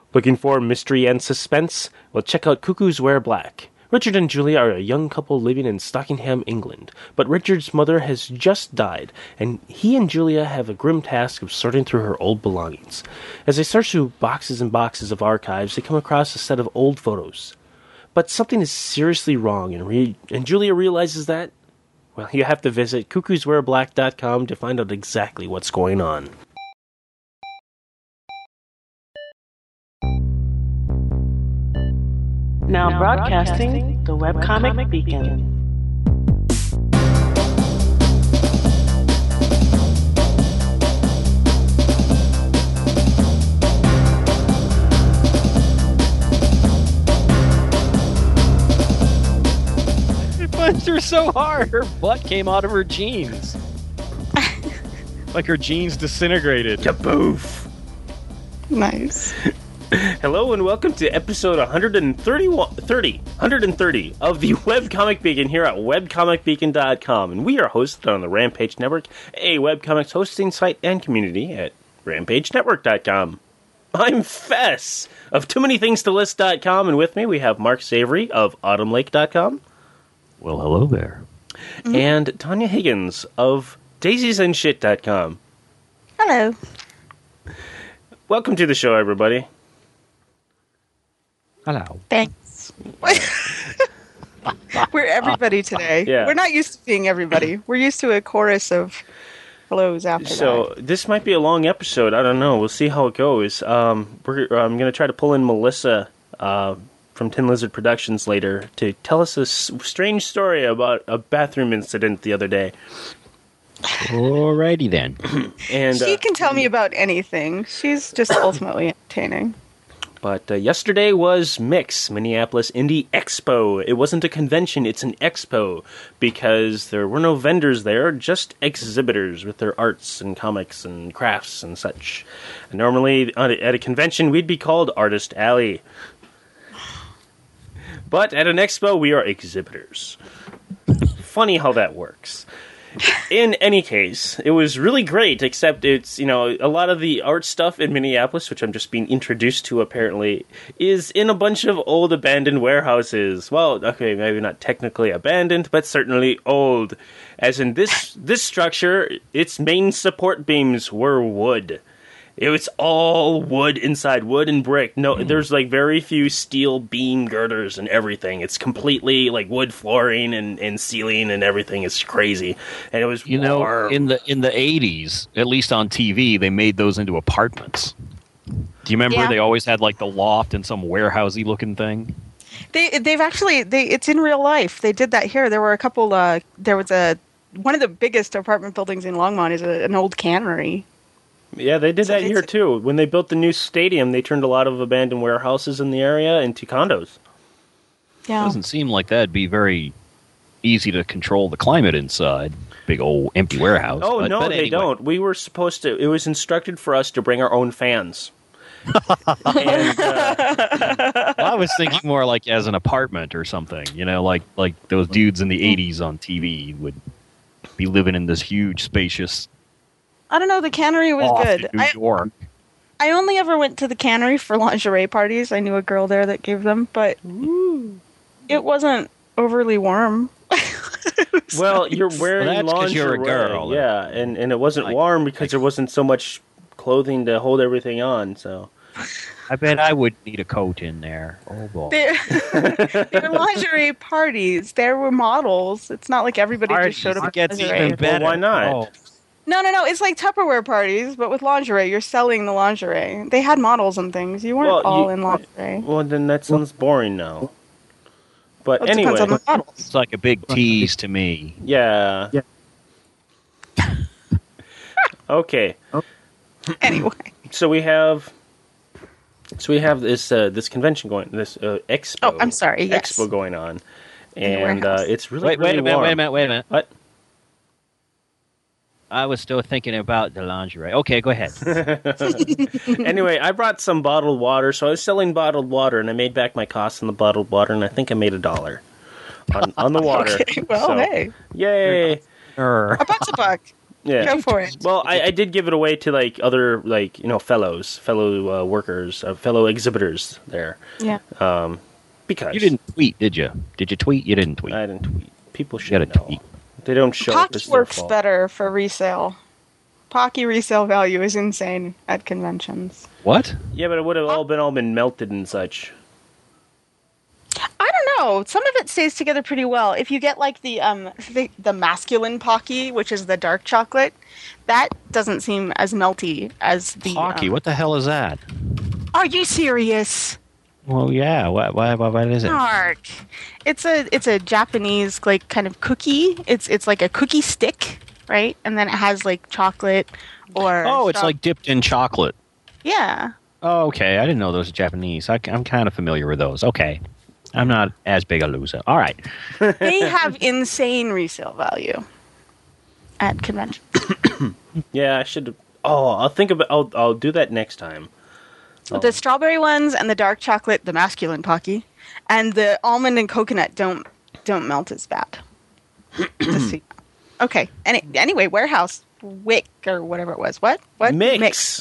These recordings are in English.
Looking for mystery and suspense? Well, check out Cuckoos Wear Black. Richard and Julia are a young couple living in Stockingham, England, but Richard's mother has just died, and he and Julia have a grim task of sorting through her old belongings. As they search through boxes and boxes of archives, they come across a set of old photos. But something is seriously wrong, and Julia realizes that. Well, you have to visit cuckooswearblack.com to find out exactly what's going on. Now broadcasting the Webcomic Beacon. It punched her so hard, her butt came out of her jeans. Like her jeans disintegrated. Kaboof! Nice. Hello and welcome to episode 130 of the Webcomic Beacon here at webcomicbeacon.com. And we are hosted on the Rampage Network, a webcomics hosting site and community at rampagenetwork.com. I'm Fess of Too Many Things to List.com, and with me we have Mark Savory of autumnlake.com. Well, hello there. And Tanya Higgins of daisiesandshit.com. Hello. Welcome to the show, everybody. Hello. Thanks. We're everybody today. Yeah. We're not used to seeing everybody. We're used to a chorus of hellos after So that. this might be a long episode. I don't know. We'll see how it goes. I'm going to try to pull in Melissa from Tin Lizard Productions later to tell us a strange story about a bathroom incident the other day. Alrighty then. And She can tell me about anything. She's just ultimately entertaining. But yesterday was MIX, Minneapolis Indie Expo. It wasn't a convention, it's an expo, because there were no vendors there, just exhibitors with their arts and comics and crafts and such. And normally, at a convention, we'd be called Artist Alley. But at an expo, we are exhibitors. Funny how that works. In any case, it was really great, except it's, a lot of the art stuff in Minneapolis, which I'm just being introduced to apparently, is in a bunch of old abandoned warehouses. Well, okay, maybe not technically abandoned, but certainly old. As in this structure, its main support beams were wood. It was all wood inside, wood and brick. No, there's like very few steel beam girders and everything. It's completely like wood flooring and ceiling and everything. It's crazy. And it was warm. in the 80s, at least on TV, they made those into apartments. Do you remember Yeah. they always had like the loft and some warehousey looking thing? They've actually it's in real life. They did that here. There were a couple. There was one of the biggest apartment buildings in Longmont is an old cannery. Yeah, they did that here too. When they built the new stadium, they turned a lot of abandoned warehouses in the area into condos. Yeah. Doesn't seem like that'd be very easy to control the climate inside. Big old empty warehouse. Oh, but no, they anyway. don't. We were supposed to... It was instructed for us to bring our own fans. And, Well, I was thinking more like as an apartment or something. Like those dudes in the 80s on TV would be living in this huge, spacious I don't know. The cannery was loft good. in New York. I only ever went to the cannery for lingerie parties. I knew a girl there that gave them, but it wasn't overly warm. well, you're wearing Well, that's 'cause lingerie. you're a girl. Yeah, and it wasn't warm because there wasn't so much clothing to hold everything on, so... I bet I would need a coat in there. Oh, boy. They were lingerie parties. There were models. It's not like everybody just showed up It in gets lingerie. even better. Well, why not? Oh. No. It's like Tupperware parties, but with lingerie. You're selling the lingerie. They had models and things. You weren't all in lingerie. Well, then that sounds boring now. But Well, it anyway... depends on the models. It's like a big tease to me. Yeah. Okay. Anyway. So we have this convention going, this expo. Oh, I'm sorry, yes. Expo going on, the and warehouse. it's really Wait a really minute, warm. wait a minute. What? I was still thinking about the lingerie. Okay, go ahead. Anyway, I brought some bottled water, so I was selling bottled water, and I made back my costs on the bottled water, and I think I made $1 on the water. Okay, well, So, hey. Yay! A buck's a buck. Yeah. Go for it. Well, I did give it away to like other like fellow workers, fellow exhibitors there. Yeah. Because You didn't tweet, did you? Did you tweet? You didn't tweet. I didn't tweet. People You should gotta know. tweet. They don't show up. Pocky It's their works fault. better for resale. Pocky resale value is insane at conventions. What? Yeah, but it would have all been melted and such. I don't know. Some of it stays together pretty well. If you get like the masculine Pocky, which is the dark chocolate, that doesn't seem as melty as the Hockey. What the hell is that? Are you serious? Well, yeah. What is it? Mark. It's a Japanese like kind of cookie. It's like a cookie stick, right? And then it has like chocolate or Oh, it's like dipped in chocolate. yeah. Oh, okay. I didn't know those were Japanese. I'm kind of familiar with those. Okay. I'm not as big a loser. All right. They have insane resale value at conventions. Yeah, I should. Oh, I'll think about. I'll do that next time. The strawberry ones and the dark chocolate, the masculine Pocky, and the almond and coconut don't melt as bad. Just so you know. Okay. Anyway, warehouse wick or whatever it was. What? Mix.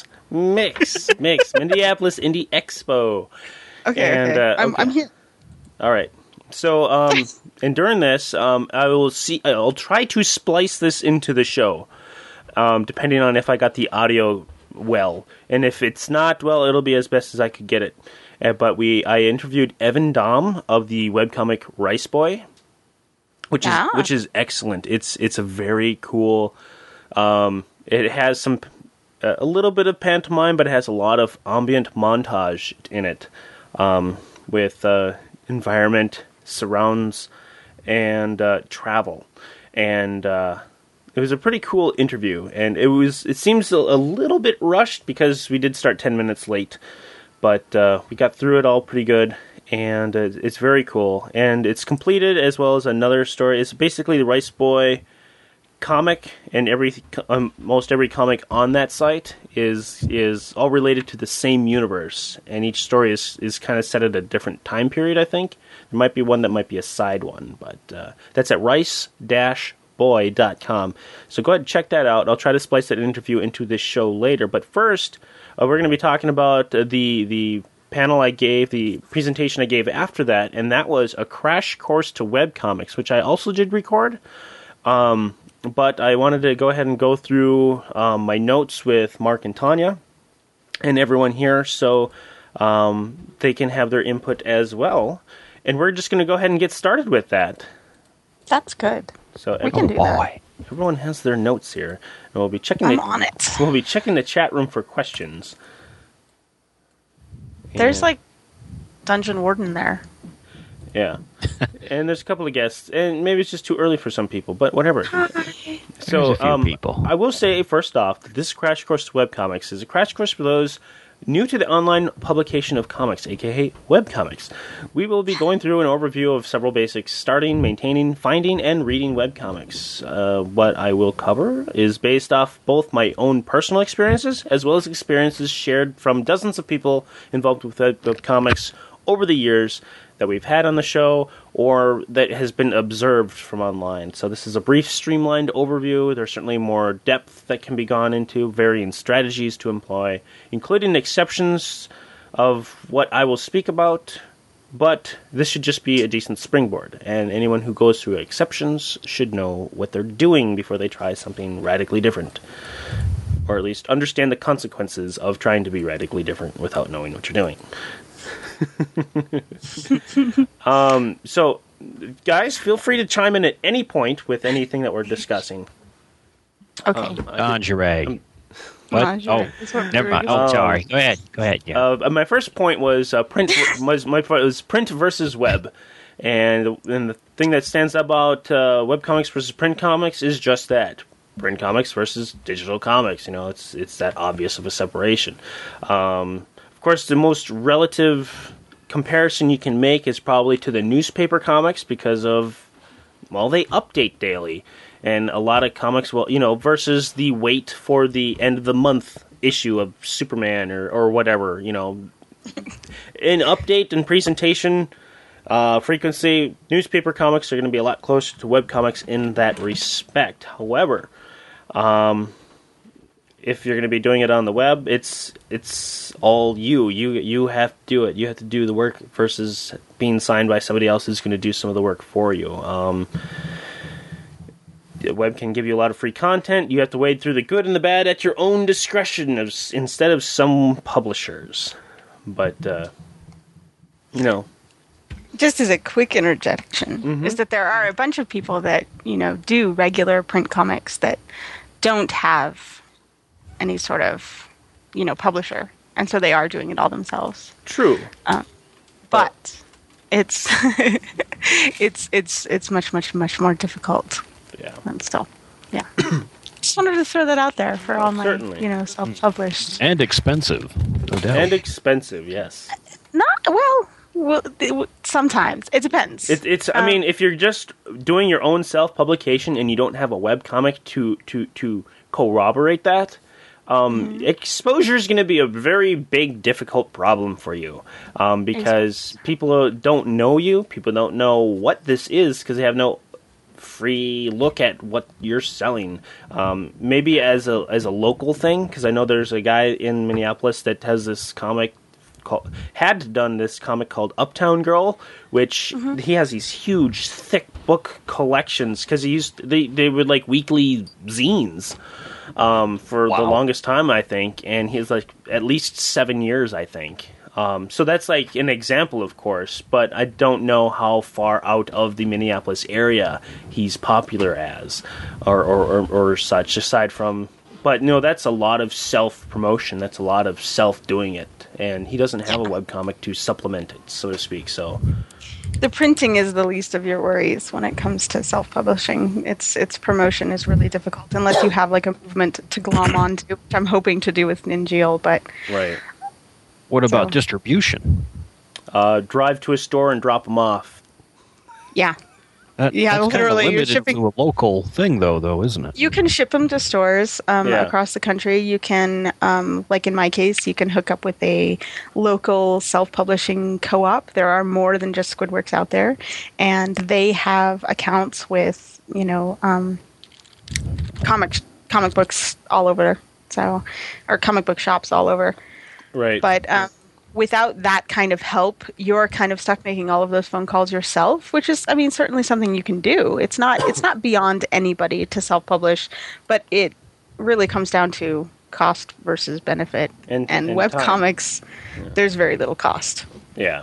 Minneapolis Indie Expo. Okay. And, okay. okay. I'm here. All right. So, and during this, I'll try to splice this into the show, depending on if I got the audio well, and if it's not well, it'll be as best as I could get it. But I interviewed Evan Dom of the webcomic Rice Boy, which is excellent. It's a very cool. It has some a little bit of pantomime, but it has a lot of ambient montage in it, with environment, surrounds, and travel. And it was a pretty cool interview, and it seems a little bit rushed because we did start 10 minutes late, but we got through it all pretty good, and it's very cool. And it's completed, as well as another story. It's basically the Rice Boy comic, and most every comic on that site is all related to the same universe, and each story is kind of set at a different time period. I think there might be one that might be a side one, but that's at rice-boy.com. So go ahead and check that out. I'll try to splice that interview into this show later, but first we're going to be talking about the panel I gave, the presentation I gave after that, and that was a crash course to webcomics, which I also did record. But I wanted to go ahead and go through my notes with Mark and Tanya and everyone here, so they can have their input as well. And we're just going to go ahead and get started with that. That's good. So We can do that. everyone has their notes here, and we'll be checking. I'm on it. We'll be checking the chat room for questions. There's And- like Dungeon Warden there. Yeah. And there's a couple of guests, and maybe it's just too early for some people, but whatever. So, There's a few people. I will say, first off, that this Crash Course to Webcomics is a crash course for those new to the online publication of comics, aka webcomics. We will be going through an overview of several basics: starting, maintaining, finding, and reading webcomics. What I will cover is based off both my own personal experiences, as well as experiences shared from dozens of people involved with webcomics over the years that we've had on the show, or that has been observed from online. So this is a brief, streamlined overview. There's certainly more depth that can be gone into, varying strategies to employ, including exceptions of what I will speak about, but this should just be a decent springboard, and anyone who goes through exceptions should know what they're doing before they try something radically different, or at least understand the consequences of trying to be radically different without knowing what you're doing. So, guys, feel free to chime in at any point with anything that we're discussing. Okay. Lingerie. What? Lingerie. Oh, That's what never we're mind. doing. Oh, sorry. Go ahead. Yeah. My first point was print. My point was print versus web, and the thing that stands out about webcomics versus print comics is just that: print comics versus digital comics. You know, it's that obvious of a separation. Of course, the most relative comparison you can make is probably to the newspaper comics because of, well, they update daily. And a lot of comics, well, you know, versus the wait for the end of the month issue of Superman or whatever, you know. In update and presentation frequency, newspaper comics are going to be a lot closer to webcomics in that respect. However, If you're going to be doing it on the web, it's all you. You have to do it. You have to do the work versus being signed by somebody else who's going to do some of the work for you. The web can give you a lot of free content. You have to wade through the good and the bad at your own discretion instead of some publishers. But, Just as a quick interjection, is that there are a bunch of people that, do regular print comics that don't have any sort of, publisher. And so they are doing it all themselves. True. But it's it's much, much, much more difficult. Yeah. And still, yeah. Just wanted to throw that out there for all my, Certainly. Self-published. And expensive, no doubt. And expensive, yes. Sometimes it depends. It's. I mean, if you're just doing your own self-publication and you don't have a webcomic to corroborate that, exposure is going to be a very big, difficult problem for you because people don't know you. People don't know what this is because they have no free look at what you're selling. Maybe as a local thing, because I know there's a guy in Minneapolis that has this comic. Had done this comic called Uptown Girl, which he has these huge, thick book collections because they were like weekly zines for the longest time, I think, and he's like at least 7 years, I think. So that's like an example, of course, but I don't know how far out of the Minneapolis area he's popular as, or such. Aside from. But, that's a lot of self-promotion. That's a lot of self-doing it. And he doesn't have a webcomic to supplement it, so to speak. So the printing is the least of your worries when it comes to self-publishing. Its promotion is really difficult unless you have like a movement to glom onto, which I'm hoping to do with Ninjeel. But right. What about distribution? Drive to a store and drop them off. Yeah. That's literally, kind of you're limited shipping. to a local thing, though, isn't it? You can ship them to stores across the country. You can, like in my case, you can hook up with a local self-publishing co-op. There are more than just Squidworks out there, and they have accounts with comic books all over. Or comic book shops all over. Right. But without that kind of help, you're kind of stuck making all of those phone calls yourself, which is, certainly something you can do. It's not beyond anybody to self-publish, but it really comes down to cost versus benefit. And webcomics, there's very little cost. Yeah.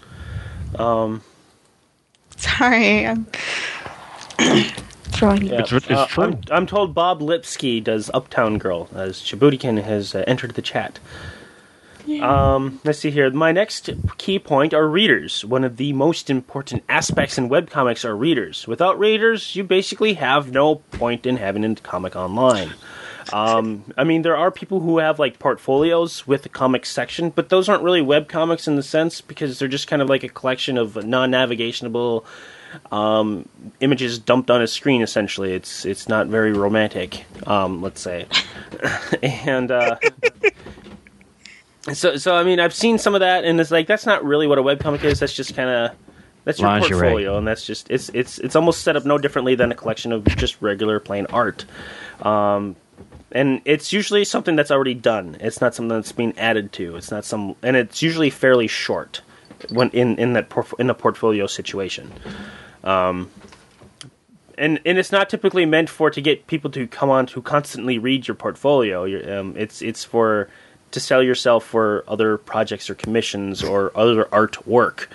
Sorry, I'm throwing you. Yeah. It's true. I'm told Bob Lipsky does Uptown Girl, as Chibutikin has entered the chat. Let's see here. My next key point are readers. One of the most important aspects in webcomics are readers. Without readers, you basically have no point in having a comic online. There are people who have like portfolios with the comics section, but those aren't really webcomics in the sense because they're just kind of like a collection of non-navigationable images dumped on a screen. Essentially, it's not very romantic. Let's say, and. So I've seen some of that, and it's like that's not really what a webcomic is. That's just that's your portfolio, and that's just it's almost set up no differently than a collection of just regular plain art. And it's usually something that's already done. It's not something that's being added to. It's not and it's usually fairly short when in the portfolio situation. And it's not typically meant to get people to come on to constantly read your portfolio. It's for to sell yourself for other projects or commissions or other artwork.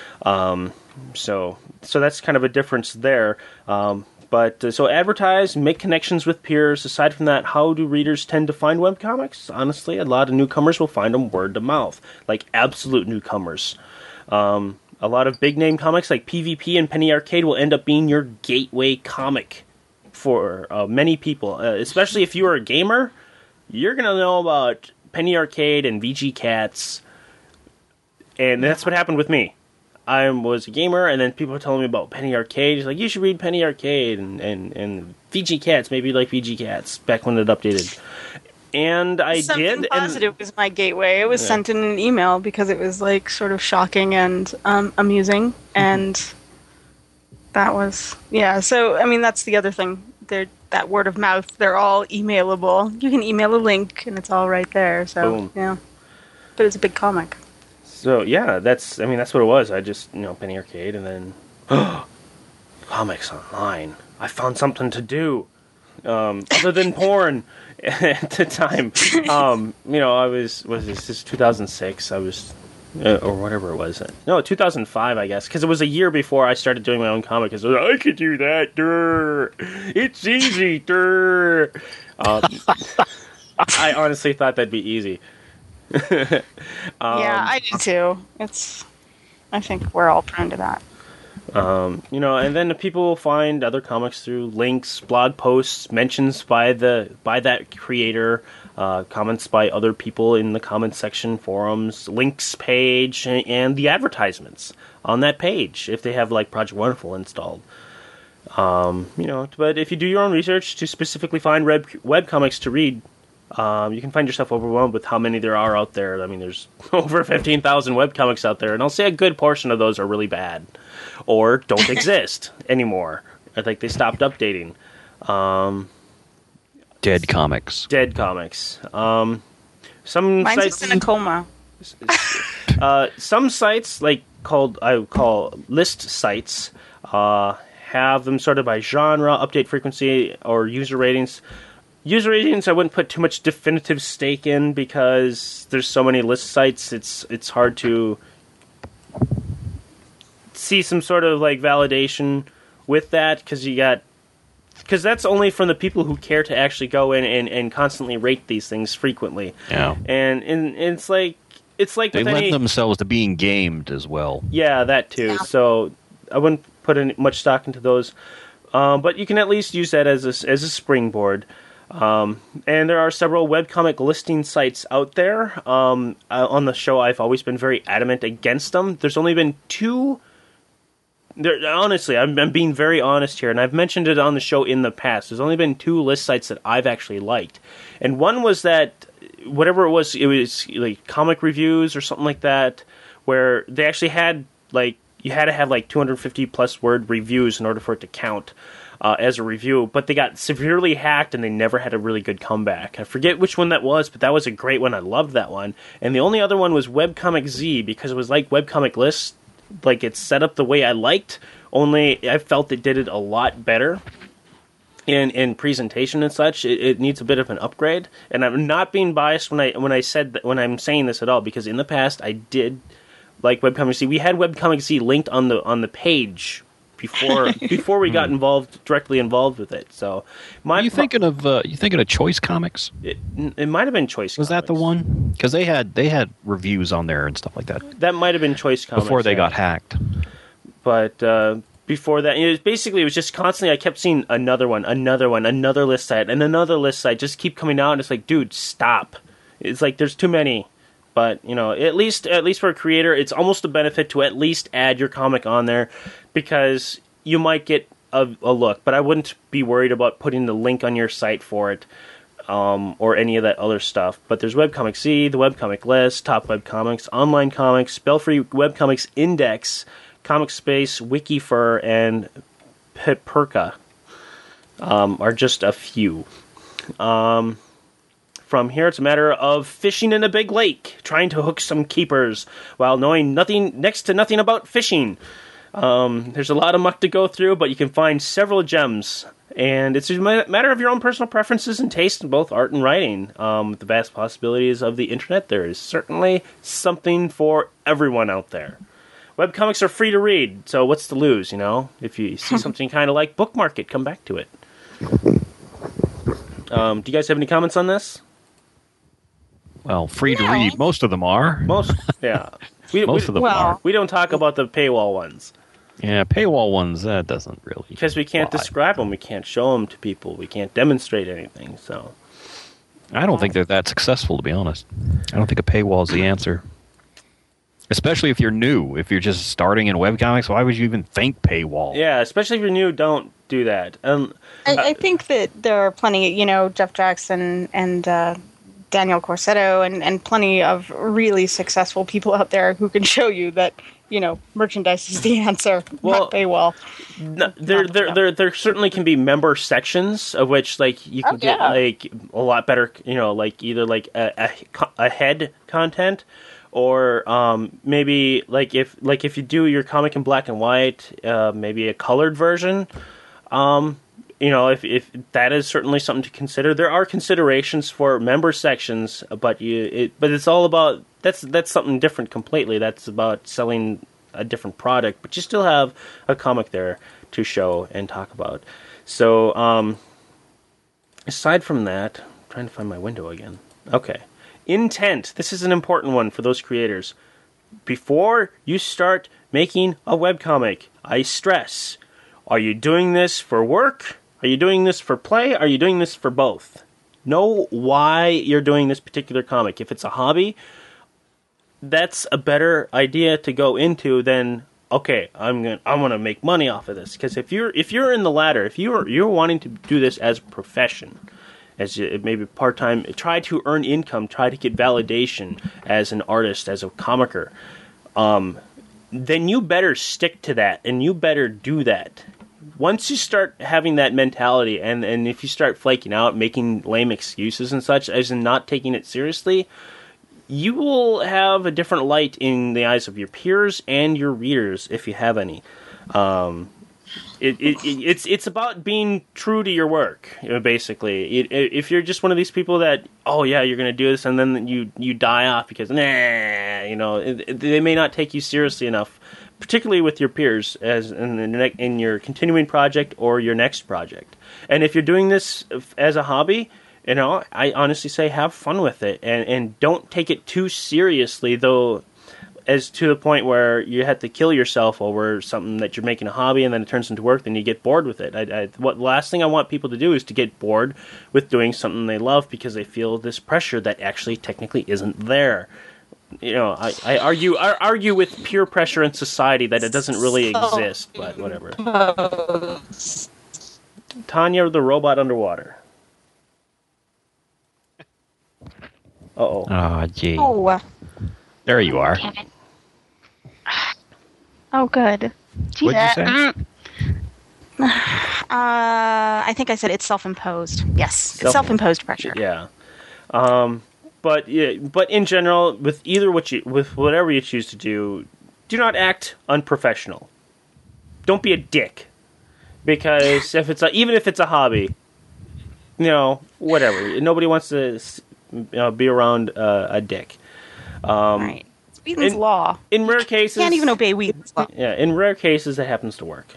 So that's kind of a difference there. So advertise, make connections with peers. Aside from that, how do readers tend to find webcomics? Honestly, a lot of newcomers will find them word of mouth, like absolute newcomers. A lot of big name comics like PvP and Penny Arcade will end up being your gateway comic for many people, especially if you are a gamer. You're going to know about Penny Arcade and VG Cats, and that's what happened with me. I was a gamer, and then people were telling me about Penny Arcade. It's like, you should read Penny Arcade, and VG Cats, maybe you like VG Cats, back when it updated. And I Something did. Positive was my gateway. It was sent in an email because it was like sort of shocking and amusing, and that was, So, that's the other thing. that word of mouth. They're all emailable. You can email a link, and it's all right there. So Boom. yeah, but it's a big comic. So yeah, that's what it was. I just Penny Arcade, and then comics online. I found something to do other than porn at the time. I was this is 2006. I was or whatever it was. No, 2005, I guess, because it was a year before I started doing my own comic. Because I could do that. Durr. It's easy. Durr. I honestly thought that'd be easy. Yeah, I do too. I think we're all prone to that. And then people will find other comics through links, blog posts, mentions by that creator, comments by other people in the comments section, forums, links page, and the advertisements on that page if they have like Project Wonderful installed. But if you do your own research to specifically find webcomics to read, you can find yourself overwhelmed with how many there are out there. I mean, there's over 15,000 webcomics out there, and I'll say a good portion of those are really bad or don't exist anymore. I think they stopped updating. Dead comics. Some Mine's sites, just in a coma. some sites I would call list sites, have them sorted by genre, update frequency, or user ratings. User ratings I wouldn't put too much definitive stake in because there's so many list sites. It's hard to see some sort of like validation with that because that's only from the people who care to actually go in and constantly rate these things frequently. Yeah, and it's like they with lend themselves to being gamed as well. Yeah, that too. Yeah. So I wouldn't put much stock into those, but you can at least use that as a springboard. And there are several webcomic listing sites out there. On the show, I've always been very adamant against them. There's only been two. Honestly, I'm being very honest here, and I've mentioned it on the show in the past. There's only been two list sites that I've actually liked, and one was that whatever it was like Comic Reviews or something like that, where they actually had like you had to have like 250 plus word reviews in order for it to count as a review, but they got severely hacked and they never had a really good comeback. I forget which one that was, but that was a great one. I loved that one. And the only other one was Webcomic Z because it was like Webcomic List. Like it's set up the way I liked, only I felt it did it a lot better in presentation and such. It needs a bit of an upgrade. And I'm not being biased when I'm saying this at all, because in the past I did like Webcomic Z. We had Webcomic Z linked on the page before we got directly involved with it. So, you thinking of Choice Comics? It might have been Choice. Was Comics. that the one? Because they had reviews on there and stuff like that. That might have been Choice Comics before they got hacked. But before that, it was just constantly. I kept seeing another list site, and another list site just keep coming out. And it's like, dude, stop! It's like there's too many. But at least for a creator, it's almost a benefit to at least add your comic on there, because you might get a look. But I wouldn't be worried about putting the link on your site for it, or any of that other stuff. But there's Webcomic Z, the Webcomic List, Top Webcomics, Online Comics, Spellfree Webcomics Index, Comic Space, Wikifur, and Pitperka are just a few. From here, it's a matter of fishing in a big lake, trying to hook some keepers, while knowing next to nothing about fishing. There's a lot of muck to go through, but you can find several gems. And it's a matter of your own personal preferences and taste in both art and writing. With the vast possibilities of the internet, there is certainly something for everyone out there. Webcomics are free to read, so what's to lose, If you see something kind of like, bookmark it, come back to it. Do you guys have any comments on this? Well, free to read. Most of them are. Yeah. Most of them are. We don't talk about the paywall ones. Yeah, paywall ones, that doesn't really. Because we can't describe them. We can't show them to people. We can't demonstrate anything. So, I don't think they're that successful, to be honest. I don't think a paywall is the answer. Especially if you're new. If you're just starting in webcomics, why would you even think paywall? Yeah, especially if you're new, don't do that. I think that there are plenty, Jeff Jackson and Daniel Corsetto and plenty of really successful people out there who can show you that, merchandise is the answer. Well, not paywall. No, there certainly can be member sections of which you can get a lot better, either a head content, or maybe if you do your comic in black and white, maybe a colored version. If that is certainly something to consider. There are considerations for member sections, but it's all about that's something different completely. That's about selling a different product, but you still have a comic there to show and talk about. So, aside from that, I'm trying to find my window again. Okay. Intent. This is an important one for those creators. Before you start making a webcomic, I stress, are you doing this for work? Are you doing this for play? Are you doing this for both? Know why you're doing this particular comic. If it's a hobby, that's a better idea to go into than, okay, I want to make money off of this. Because if you're in the latter, if you're wanting to do this as a profession, as maybe part-time, try to earn income, try to get validation as an artist, as a comicer, then you better stick to that, and you better do that. Once you start having that mentality, and if you start flaking out, making lame excuses and such, as in not taking it seriously, you will have a different light in the eyes of your peers and your readers, if you have any. It's about being true to your work, basically. If you're just one of these people that, oh yeah, you're going to do this, and then you die off because, they may not take you seriously enough, particularly with your peers, as in your continuing project or your next project. And if you're doing this as a hobby, I honestly say have fun with it, and don't take it too seriously, though, as to the point where you have to kill yourself over something that you're making a hobby and then it turns into work, then you get bored with it. The last thing I want people to do is to get bored with doing something they love because they feel this pressure that actually technically isn't there. I argue with peer pressure in society that it doesn't really exist, but whatever. Tanya the robot underwater. Uh-oh. Oh, gee. Oh. There you are. Damn it. Oh, good. What'd you say? I think I said it's self-imposed. Yes, it's self-imposed pressure. Yeah. But in general, with whatever you choose to do not act unprofessional. Don't be a dick, because even if it's a hobby, whatever. Nobody wants to be around a dick. Right. It's Whedon's law. In rare cases, you can't even obey Whedon's law. Yeah, in rare cases, it happens to work.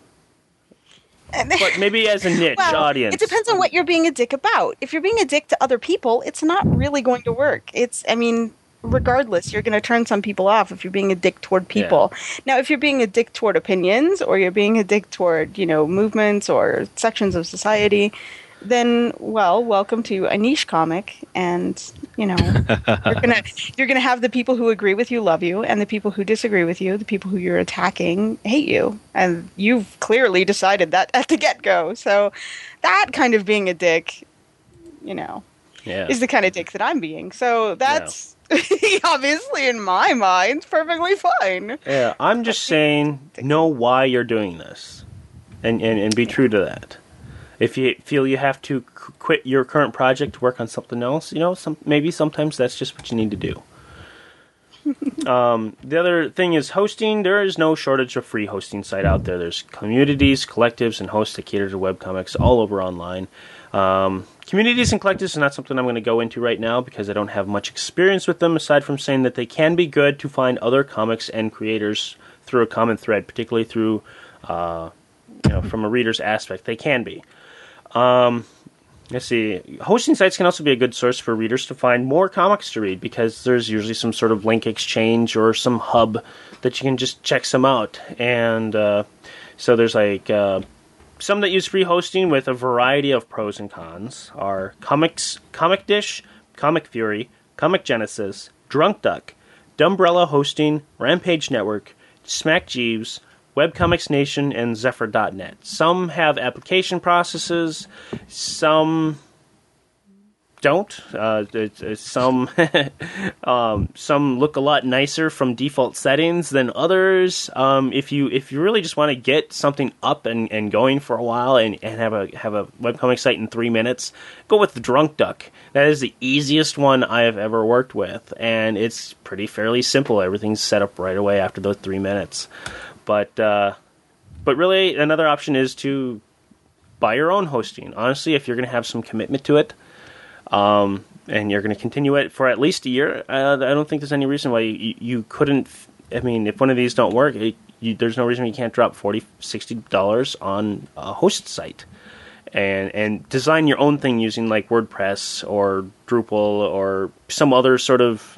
But maybe as a niche audience. It depends on what you're being a dick about. If you're being a dick to other people, it's not really going to work. Regardless, you're going to turn some people off if you're being a dick toward people. Yeah. Now, if you're being a dick toward opinions, or you're being a dick toward, movements or sections of society, then, welcome to a niche comic, and, you're gonna have the people who agree with you love you, and the people who disagree with you, the people who you're attacking, hate you. And you've clearly decided that at the get-go. So that kind of being a dick, is the kind of dick that I'm being. So that's obviously, in my mind, perfectly fine. Yeah, I'm just saying, know why you're doing this, and be true to that. If you feel you have to quit your current project to work on something else, maybe sometimes that's just what you need to do. The other thing is hosting. There is no shortage of free hosting site out there. There's communities, collectives, and hosts that cater to webcomics all over online. Communities and collectives are not something I'm going to go into right now because I don't have much experience with them, aside from saying that they can be good to find other comics and creators through a common thread, particularly through, from a reader's aspect. They can be. Let's see. Hosting sites can also be a good source for readers to find more comics to read because there's usually some sort of link exchange or some hub that you can just check some out. And so there's some that use free hosting with a variety of pros and cons are Comic Dish, Comic Fury, Comic Genesis, Drunk Duck, Dumbrella Hosting, Rampage Network, Smack Jeeves, Webcomics Nation, and Zephyr.net. Some have application processes, some don't. Some some look a lot nicer from default settings than others. If you really just want to get something up and going for a while and have a webcomic site in 3 minutes, go with the Drunk Duck. That is the easiest one I have ever worked with, and it's fairly simple. Everything's set up right away after those 3 minutes. But really, another option is to buy your own hosting. Honestly, if you're going to have some commitment to it, and you're going to continue it for at least a year, I don't think there's any reason why you couldn't. I mean, if one of these don't work, there's no reason you can't drop $40, $60 on a host site and design your own thing using like WordPress or Drupal or some other sort of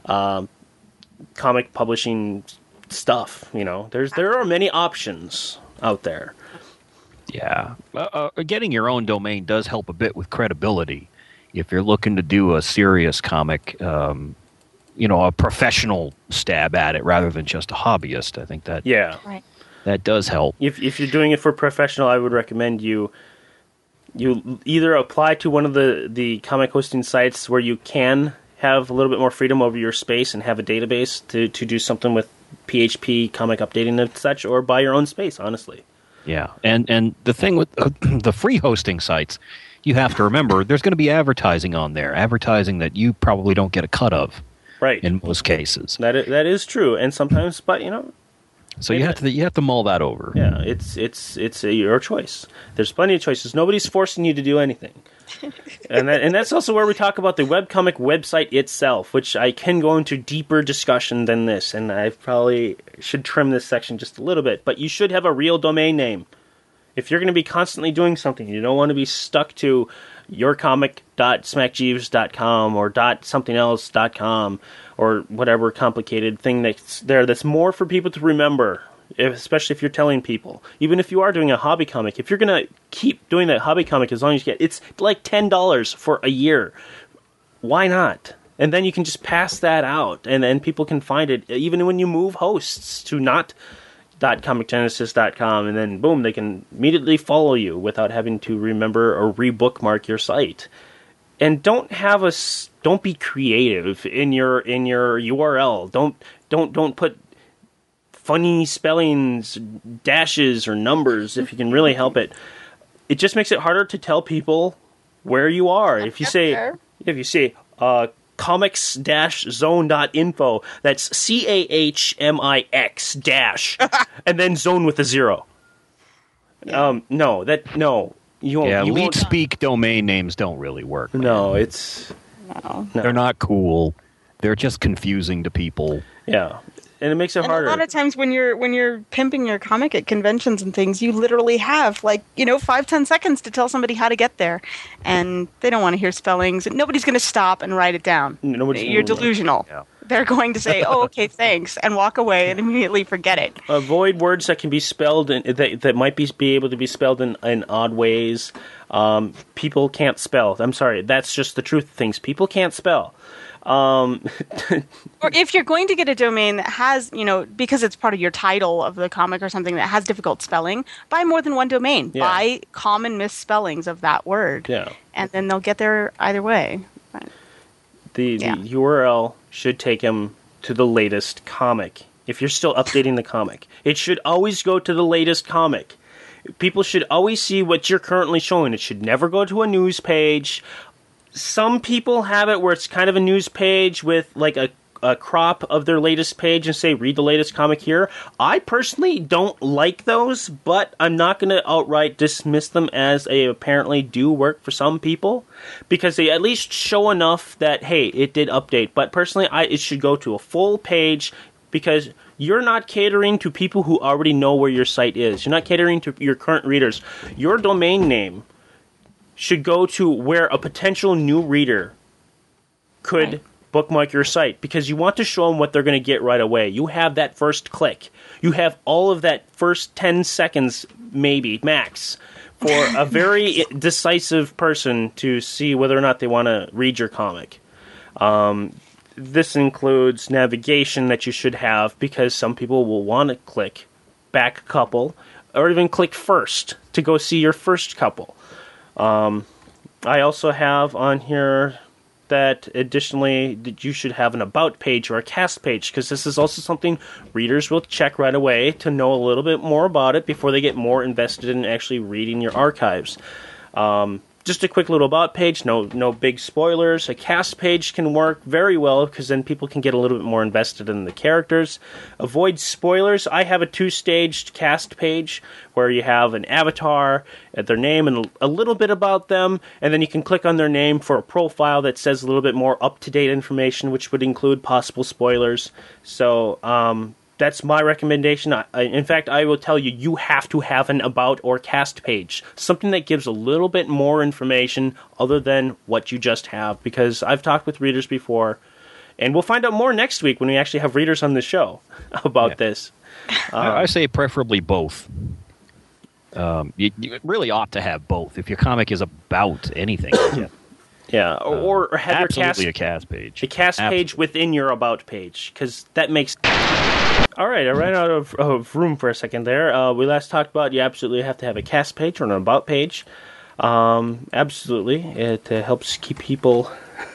comic publishing stuff. There are many options out there. Yeah. Getting your own domain does help a bit with credibility. If you're looking to do a serious comic, a professional stab at it rather than just a hobbyist, I think that that does help. If you're doing it for professional, I would recommend you either apply to one of the comic hosting sites where you can have a little bit more freedom over your space and have a database to do something with PHP, comic updating and such, or buy your own space, honestly. Yeah, and the thing with the free hosting sites, you have to remember there's going to be advertising on there, advertising that you probably don't get a cut of, right? In most cases, that is true, and sometimes, but so you have to mull that over. Yeah, it's your choice. There's plenty of choices. Nobody's forcing you to do anything. and that's also where we talk about the webcomic website itself, which I can go into deeper discussion than this, and I probably should trim this section just a little bit, but you should have a real domain name. If you're going to be constantly doing something, you don't want to be stuck to yourcomic.smackjeeves.com or .somethingelse.com or whatever complicated thing that's more for people to remember. Especially if you're telling people. Even if you are doing a hobby comic, if you're going to keep doing that hobby comic as long as you get, it's like $10 for a year. Why not? And then you can just pass that out, and then people can find it, even when you move hosts to not.comicgenesis.com, and then boom, they can immediately follow you without having to remember or rebookmark your site. And don't be creative in your URL. Don't put funny spellings, dashes, or numbers if you can really help it. It just makes it harder to tell people where you are. If you say comics-zone.info, that's CAHMIX- and then zone with a 0. Yeah. You won't speak domain names don't really work. Man. No. They're not cool. They're just confusing to people. Yeah. And it makes it harder. A lot of times when you're pimping your comic at conventions and things, you literally have 5-10 seconds to tell somebody how to get there, and they don't want to hear spellings. Nobody's going to stop and write it down. You're delusional. Yeah. They're going to say, "Oh, okay, thanks," and walk away and immediately forget it. Avoid words that can be spelled that might be able to be spelled in odd ways. People can't spell. I'm sorry, that's just the truth of things. People can't spell. Or if you're going to get a domain that has, because it's part of your title of the comic or something that has difficult spelling, buy more than one domain. Yeah. Buy common misspellings of that word. Yeah. And then they'll get there either way. But, the URL should take them to the latest comic. If you're still updating the comic, it should always go to the latest comic. People should always see what you're currently showing. It should never go to a news page. Some people have it where it's kind of a news page with like a crop of their latest page and say, read the latest comic here. I personally don't like those, but I'm not going to outright dismiss them as they apparently do work for some people because they at least show enough that, hey, it did update. But personally, it should go to a full page because you're not catering to people who already know where your site is. You're not catering to your current readers. Your domain name should go to where a potential new reader could bookmark your site because you want to show them what they're going to get right away. You have that first click. You have all of that first 10 seconds, maybe, max, for a very decisive person to see whether or not they want to read your comic. This includes navigation that you should have because some people will want to click back a couple or even click first to go see your first couple. I also have on here that additionally that you should have an about page or a cast page, because this is also something readers will check right away to know a little bit more about it before they get more invested in actually reading your archives. Just a quick little about page, no big spoilers. A cast page can work very well because then people can get a little bit more invested in the characters. Avoid spoilers. I have a 2-staged cast page where you have an avatar, their name, and a little bit about them, and then you can click on their name for a profile that says a little bit more up-to-date information, which would include possible spoilers. So, that's my recommendation. In fact, I will tell you, you have to have an about or cast page. Something that gives a little bit more information other than what you just have. Because I've talked with readers before, and we'll find out more next week when we actually have readers on the show about this. I say preferably both. You really ought to have both. If your comic is about anything. Yeah, or have absolutely a cast page. A cast page within your about page, because that makes... All right, I ran out of room for a second there. We last talked about you absolutely have to have a cast page or an about page. Absolutely, it helps keep people...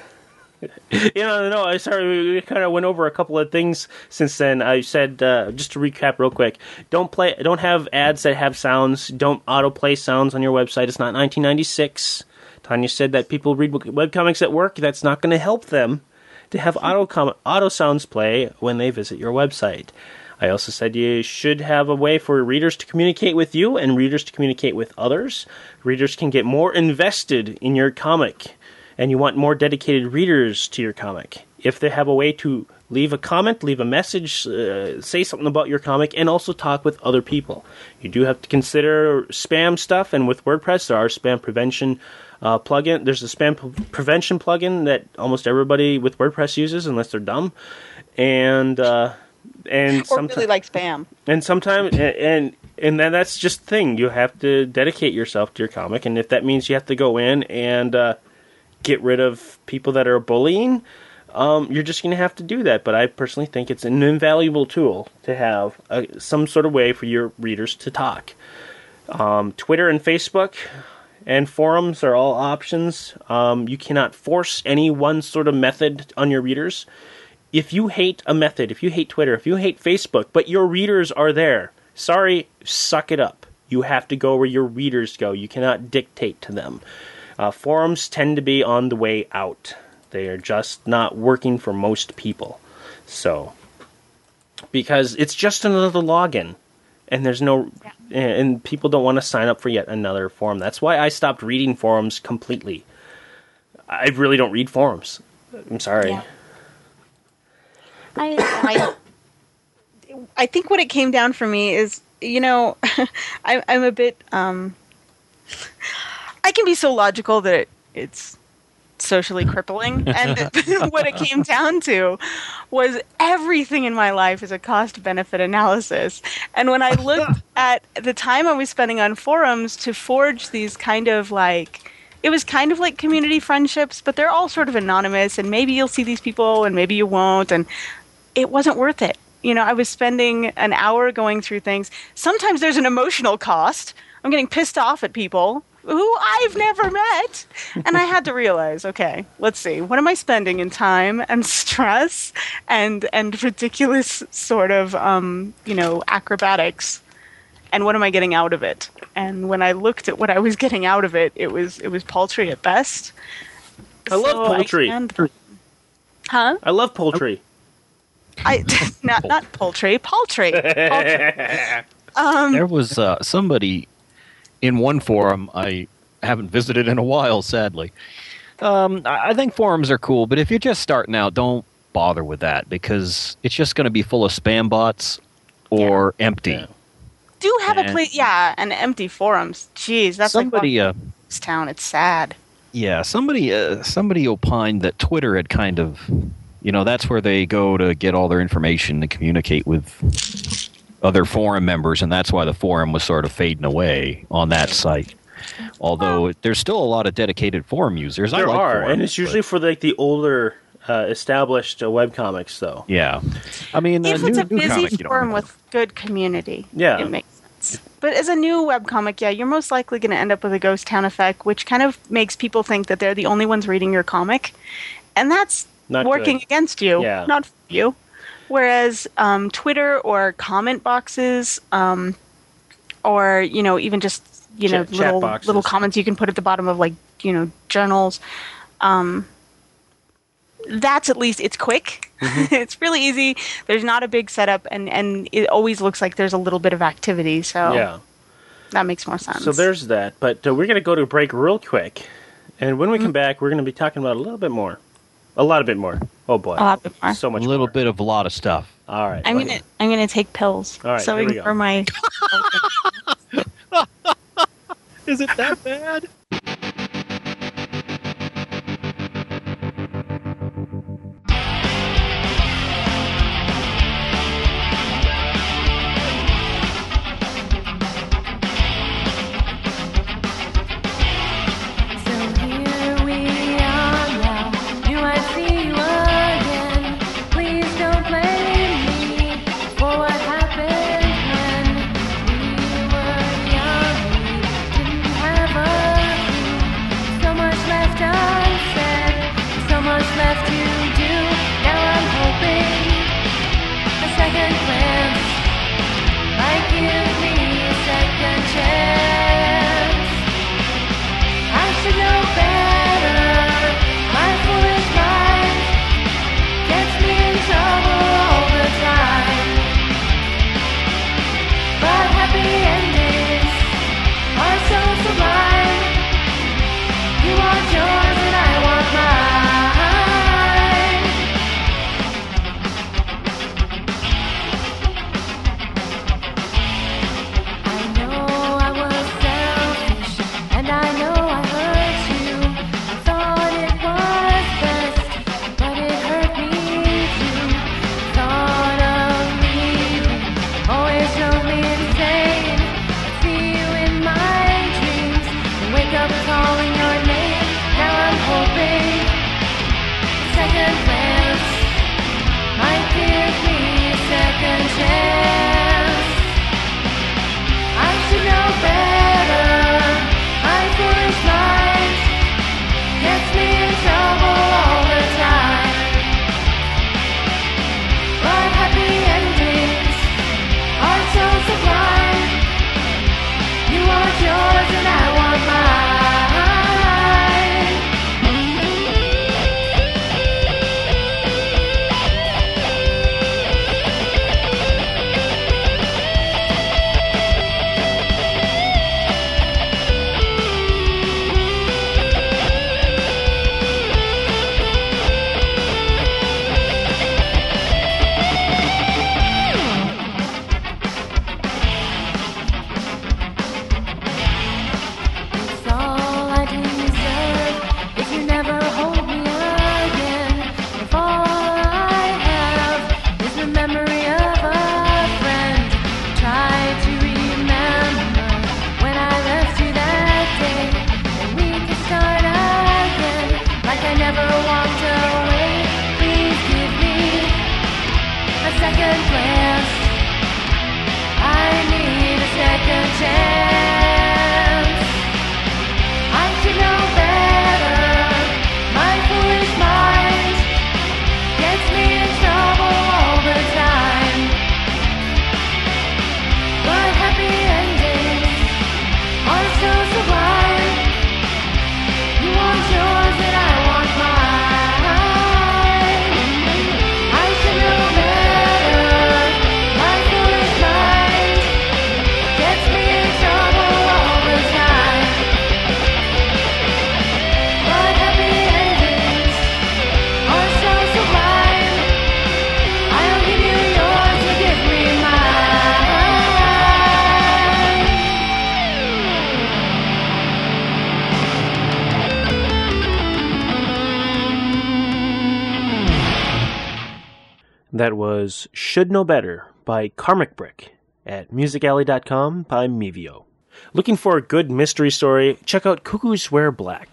Sorry, we kind of went over a couple of things since then. I said, just to recap real quick, don't have ads that have sounds. Don't autoplay sounds on your website. It's not 1996. Tanya said that people read webcomics at work. That's not going to help them to have auto sounds play when they visit your website. I also said you should have a way for readers to communicate with you and readers to communicate with others. Readers can get more invested in your comic, and you want more dedicated readers to your comic. If they have a way to leave a comment, leave a message, say something about your comic, and also talk with other people. You do have to consider spam stuff, and with WordPress, there are spam prevention plugin. There's a spam prevention plugin that almost everybody with WordPress uses, unless they're dumb, and or really like spam. And sometimes, and then that's just the thing. You have to dedicate yourself to your comic, and if that means you have to go in and get rid of people that are bullying, you're just going to have to do that. But I personally think it's an invaluable tool to have some sort of way for your readers to talk. Twitter and Facebook and forums are all options. You cannot force any one sort of method on your readers. If you hate a method, if you hate Twitter, if you hate Facebook, but your readers are there, sorry, suck it up. You have to go where your readers go. You cannot dictate to them. Forums tend to be on the way out. They are just not working for most people. So, because it's just another login. And there's no, and people don't want to sign up for yet another forum. That's why I stopped reading forums completely. I really don't read forums. I'm sorry. Yeah. I think what it came down for me is, I'm a bit, I can be so logical that it's socially crippling. And what it came down to was everything in my life is a cost-benefit analysis. And when I looked at the time I was spending on forums to forge these it was kind of like community friendships, but they're all sort of anonymous, and maybe you'll see these people and maybe you won't, and it wasn't worth it. I was spending an hour going through things. Sometimes there's an emotional cost. I'm getting pissed off at people who I've never met. And I had to realize, okay, let's see. What am I spending in time and stress and ridiculous sort of, acrobatics? And what am I getting out of it? And when I looked at what I was getting out of it, it was paltry at best. I love poultry. Huh? I love poultry. Not poultry, paltry. There was somebody in one forum I haven't visited in a while, sadly. I think forums are cool, but if you're just starting out, don't bother with that because it's just going to be full of spam bots or empty. Yeah. Do have a place, and empty forums. Jeez, that's somebody. This town, it's sad. Yeah, somebody opined that Twitter had kind of, that's where they go to get all their information to communicate with other forum members, and that's why the forum was sort of fading away on that site. Although there's still a lot of dedicated forum users. There are, forums, and it's usually for the older established webcomics, though. Yeah, I mean, if it's a busy comic, forum with good community, yeah, it makes sense. But as a new webcomic, yeah, you're most likely going to end up with a ghost town effect, which kind of makes people think that they're the only ones reading your comic. And that's Not working good. against you, Yeah. not for you. Whereas Twitter or comment boxes, or, even just, Chat boxes. little comments you can put at the bottom of, journals, that's at least, it's quick. Mm-hmm. It's really easy. There's not a big setup, and it always looks like there's a little bit of activity, so Yeah. that makes more sense. So there's that. But we're going to go to a break real quick. And when we come back, we're going to be talking about a lot bit more. Oh, boy. A lot more. So much A little more. bit of a lot of stuff. All right. I'm gonna take pills. All right, so here we ignore go. my. Is it that bad? So here we are now. Do I see you again? Please don't blame me for what happened when we were young. We didn't have a clue. So much left unsaid, so much left to do. Now I'm hoping a second glance might give me a second chance. I should know better. My foolish mind gets me in trouble all the time. But happy endings are so sublime. You want yours and I want mine. I know I was selfish, and I know I hurt you. I thought it was best, but it hurt me too. Thought of leaving always drove me insane. I see you in my dreams, and wake up calling your name. Now I'm hoping a second glance might give me a second chance. I should know better. My foolish mind gets me in trouble all the time. But happy endings are so sublime. You want yours and I want mine. It's all I deserve if you never hold me again. If all I have is the memory of a friend, try to remember when I left you that day, and we can start again like I never walked away. Please give me a second glance. I need a second chance. I should know better. My foolish mind gets me in trouble all the time. But happy endings are so sublime. You want yours and I want mine. I should know better. My foolish mind gets me in trouble all the time. But happy endings are so sublime. I'll give you yours, you give me That was Should Know Better by Karmic Brick at musicalley.com by Mevio. Looking for a good mystery story? Check out Cuckoos Wear Black,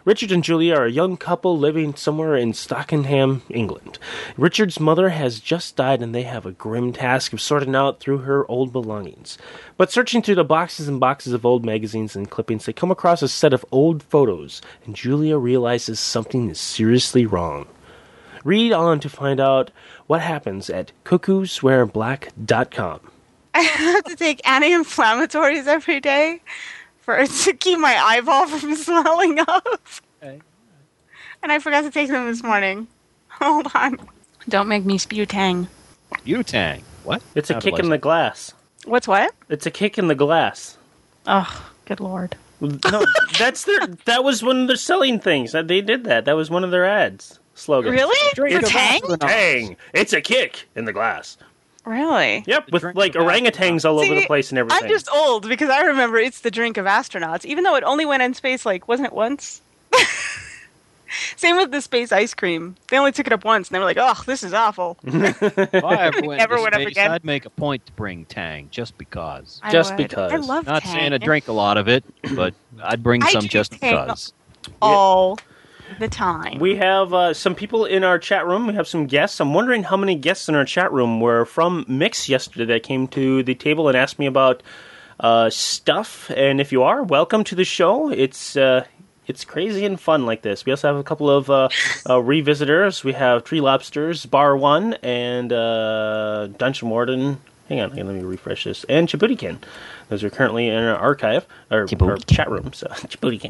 Richard and Julia are a young couple living somewhere in Stockenham, England. Richard's mother has just died, and they have a grim task of sorting out through her old belongings. But searching through the boxes and boxes of old magazines and clippings, they come across a set of old photos, and Julia realizes something is seriously wrong. Read on to find out what happens at cuckooswearblack.com. I have to take anti-inflammatories every day to keep my eyeball from swelling up. Okay. And I forgot to take them this morning. Hold on. Don't make me spew tang. Butang. What? It's a Sounded kick like in the glass. What's what? It's a kick in the glass. Oh, good lord. No, that was one of their selling things. They did that. That was one of their ads slogans. Really? Drink For of tang? Tang! It's a kick in the glass. Really? Yep, with drink like of orangutans all over the See, place and everything. I'm just old because I remember it's the drink of astronauts, even though it only went in space, like, wasn't it once? Same with the space ice cream. They only took it up once, and they were like, oh, this is awful. If I ever went Never to went up space, again. I'd make a point to bring Tang, just because. I Just would. because. I love Not tang. saying I drink a lot of it, but I'd bring I some drink just Tang. because. All the time. We have some people in our chat room. We have some guests. I'm wondering how many guests in our chat room were from Mix yesterday that came to the table and asked me about stuff. And if you are, welcome to the show. It's crazy and fun like this. We also have a couple of revisitors. We have Tree Lobsters, Bar One, and Dungeon Warden. Hang on, let me refresh this. And Chibutikin. Those are currently in our archive, or chat room. So Chibutikin.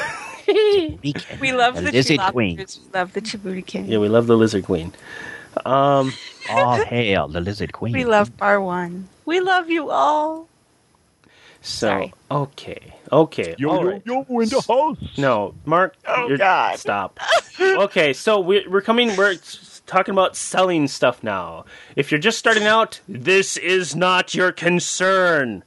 We love the Lizard Lizard Queen. We love the Chibuti King. Yeah, we love the Lizard Queen. All hail the Lizard Queen. We love Bar One. We love you all. So, Sorry. okay. All right. in the house. No, Mark. Oh, God. Stop. Okay, so we're talking about selling stuff now. If you're just starting out, this is not your concern.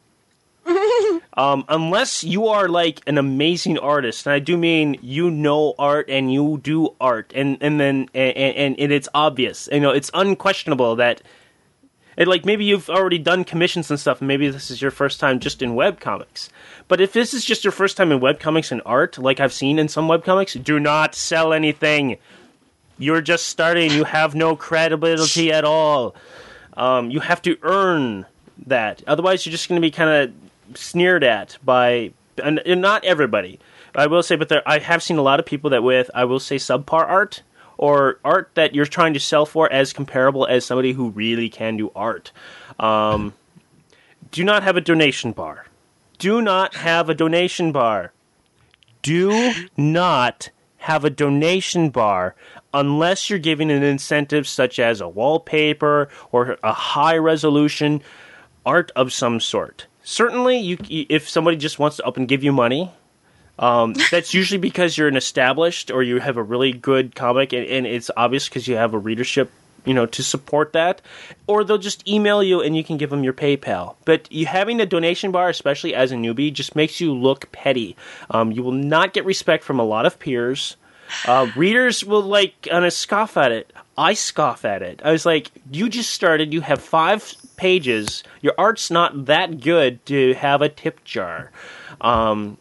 Unless you are like an amazing artist, and I do mean you know art and you do art, and it's obvious. You know, it's unquestionable that. And like maybe you've already done commissions and stuff, and maybe this is your first time just in webcomics. But if this is just your first time in webcomics and art, like I've seen in some webcomics, do not sell anything. You're just starting. You have no credibility at all. You have to earn that. Otherwise, you're just going to be kind of sneered at by, and not everybody. I will say, but I have seen a lot of people that with, I will say, subpar art, or art that you're trying to sell for as comparable as somebody who really can do art. Do not have a donation bar. Do not have a donation bar. Do not have a donation bar unless you're giving an incentive such as a wallpaper or a high-resolution art of some sort. Certainly, if somebody just wants to up and give you money, that's usually because you're an established or you have a really good comic, and it's obvious because you have a readership, to support that. Or they'll just email you and you can give them your PayPal. But you having a donation bar, especially as a newbie, just makes you look petty. You will not get respect from a lot of peers. Readers will scoff at it. I scoff at it. I was like, you just started, you have 5 pages, your art's not that good to have a tip jar. I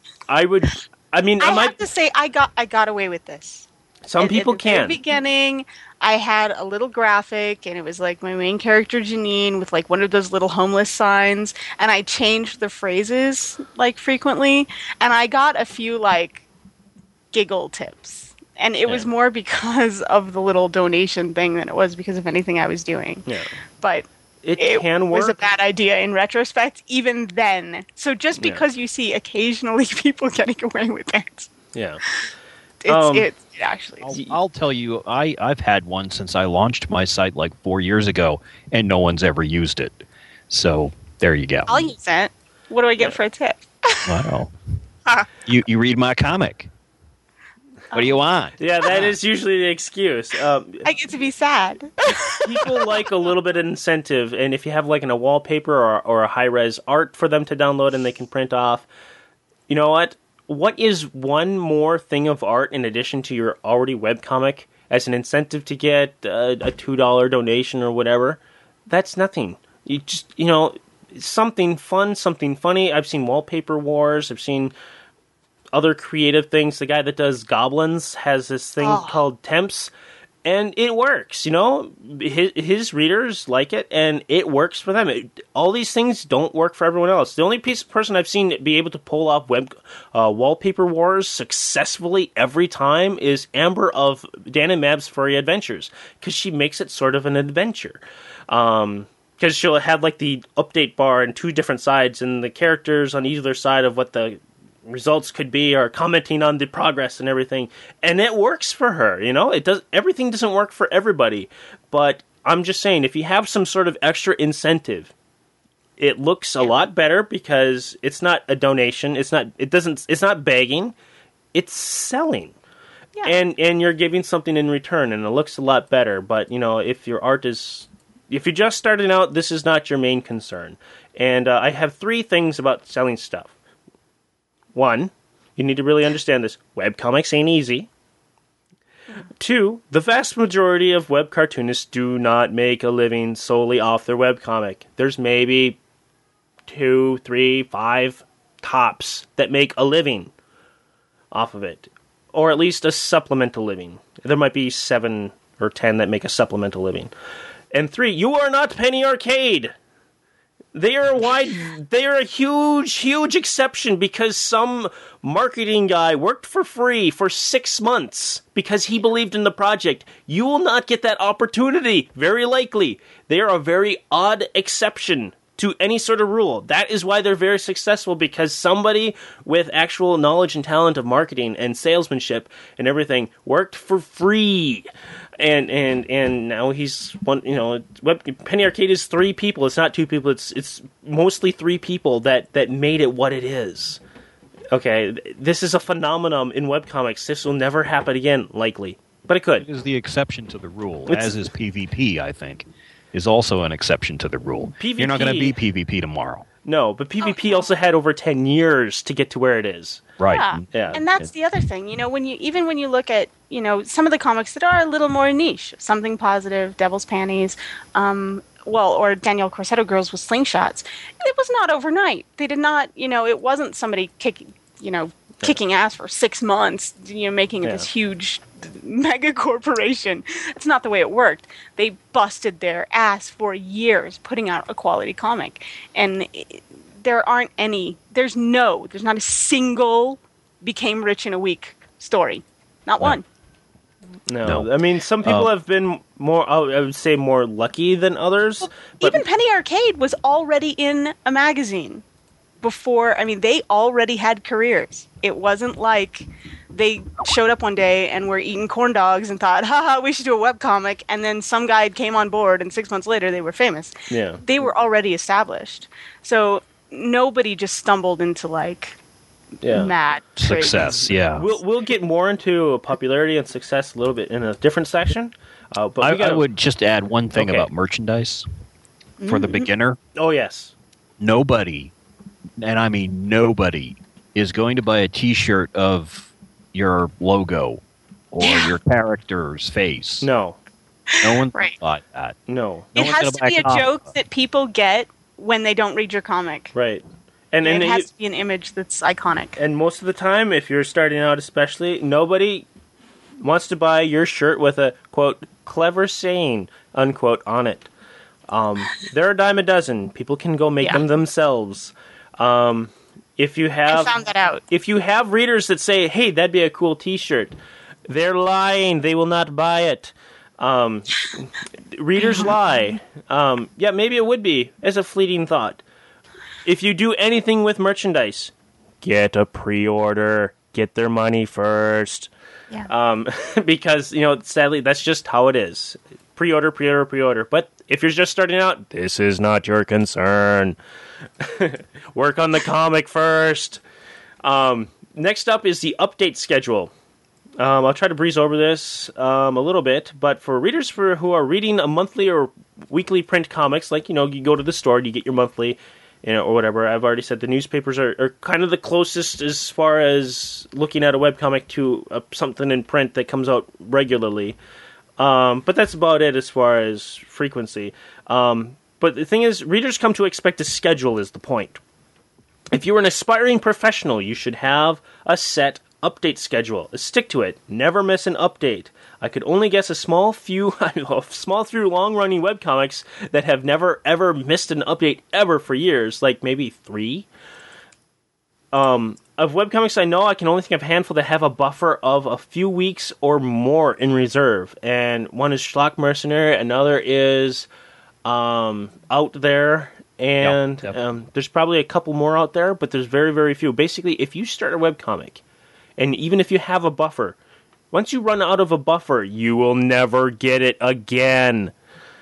have to say, I got away with this. Some people At the can. very beginning, I had a little graphic, and it was like my main character Janine with like one of those little homeless signs, and I changed the phrases like frequently, and I got a few like giggle tips, and it was more because of the little donation thing than it was because of anything I was doing. Yeah. But It can work. was a bad idea in retrospect, even then. So just because you see occasionally people getting away with it, Yeah. it actually is. I'll tell you, I've had one since I launched my site like 4 years ago, and no one's ever used it. So there you go. I'll use it. What do I get for a tip? Wow. You read my comic. What do you want? Yeah, that is usually the excuse. I get to be sad. People like a little bit of incentive, and if you have like a wallpaper or a high-res art for them to download and they can print off, you know what? What is one more thing of art in addition to your already webcomic as an incentive to get a $2 donation or whatever? That's nothing. You just, something fun, something funny. I've seen wallpaper wars. I've seen other creative things. The guy that does Goblins has this thing called Temps, and it works. You know, his readers like it, and it works for them. All these things don't work for everyone else. The only person I've seen be able to pull off wallpaper wars successfully every time is Amber of Dan and Mab's Furry Adventures, because she makes it sort of an adventure. Because she'll have like the update bar and 2 different sides, and the characters on either side of what the results could be are commenting on the progress and everything, and it works for her. You know, everything doesn't work for everybody, but I'm just saying, if you have some sort of extra incentive, it looks a lot better, because it's not a donation, it's not begging, it's selling. Yeah. And you're giving something in return, and it looks a lot better. But, you know, if you're just starting out, this is not your main concern. And I have 3 things about selling stuff. 1, you need to really understand this. Webcomics ain't easy. 2, the vast majority of web cartoonists do not make a living solely off their webcomic. There's maybe 2, 3, 5 tops that make a living off of it. Or at least a supplemental living. There might be 7 or 10 that make a supplemental living. And 3, you are not Penny Arcade! They are a huge, huge exception, because some marketing guy worked for free for 6 months because he believed in the project. You will not get that opportunity, very likely. They are a very odd exception to any sort of rule. That is why they're very successful, because somebody with actual knowledge and talent of marketing and salesmanship and everything worked for free. And now he's one. You know, Penny Arcade is 3 people. It's not 2 people. It's mostly 3 people that made it what it is. Okay, this is a phenomenon in webcomics. This will never happen again, likely, but it could. It is the exception to the rule, as is PvP. I think is also an exception to the rule. PvP, you're not going to be PvP tomorrow. No, but PvP also had over 10 years to get to where it is. Right. Yeah. And that's the other thing. You know, when you look at, you know, some of the comics that are a little more niche, Something Positive, Devil's Panties, or Danielle Corsetto Girls with Slingshots, it was not overnight. They did not, you know, it wasn't somebody kicking ass for 6 months, you know, making it this huge mega corporation. It's not the way it worked. They busted their ass for years putting out a quality comic. And there's not a single became rich in a week story. Not one. No. I mean, some people have been more, I would say, more lucky than others. Well, but even Penny Arcade was already in a magazine before. I mean, they already had careers. It wasn't like they showed up one day and were eating corn dogs and thought, haha, we should do a webcomic, and then some guy came on board and 6 months later they were famous. Yeah. They were already established. So nobody just stumbled into mad success. crazy. Yeah. We'll get more into popularity and success a little bit in a different section. But I would just add one thing Okay. about merchandise for the beginner. Oh, yes. Nobody, and I mean nobody, is going to buy a T-shirt of your logo or your character's face. No. No one's Right. bought that. No. No It one's has gonna to buy be a comic joke book. that people get when they don't read your comic. Right. And it has to be an image that's iconic. and most of the time, if you're starting out especially, nobody wants to buy your shirt with a, quote, clever saying, unquote, on it. They're a dime a dozen. People can go make them themselves. If you I have found that out. if you have readers that say, hey, that'd be a cool T-shirt, they're lying. They will not buy it. Readers lie. Yeah, maybe it would be, as a fleeting thought. If you do anything with merchandise, get a pre-order. Get their money first. Yeah. Because, you know, sadly, that's just how it is. Pre-order, pre-order, pre-order. But if you're just starting out, this is not your concern. Work on the comic first. Next up is the update schedule. I'll try to breeze over this a little bit, but for readers who are reading a monthly or weekly print comics, like, you know, you go to the store and you get your monthly, you know, or whatever. I've already said the newspapers are kind of the closest as far as looking at a webcomic to something in print that comes out regularly. But that's about it as far as frequency. But the thing is, readers come to expect a schedule is the point. If you're an aspiring professional, you should have a set update schedule. Stick to it. Never miss an update. I could only guess a small few long-running webcomics that have never, ever missed an update ever for years, like maybe 3. Of webcomics I know, I can only think of a handful that have a buffer of a few weeks or more in reserve. And one is Schlock Mercenary, another is Out There, and there's probably a couple more out there, but there's very, very few. Basically, if you start a webcomic, and even if you have a buffer, once you run out of a buffer, you will never get it again.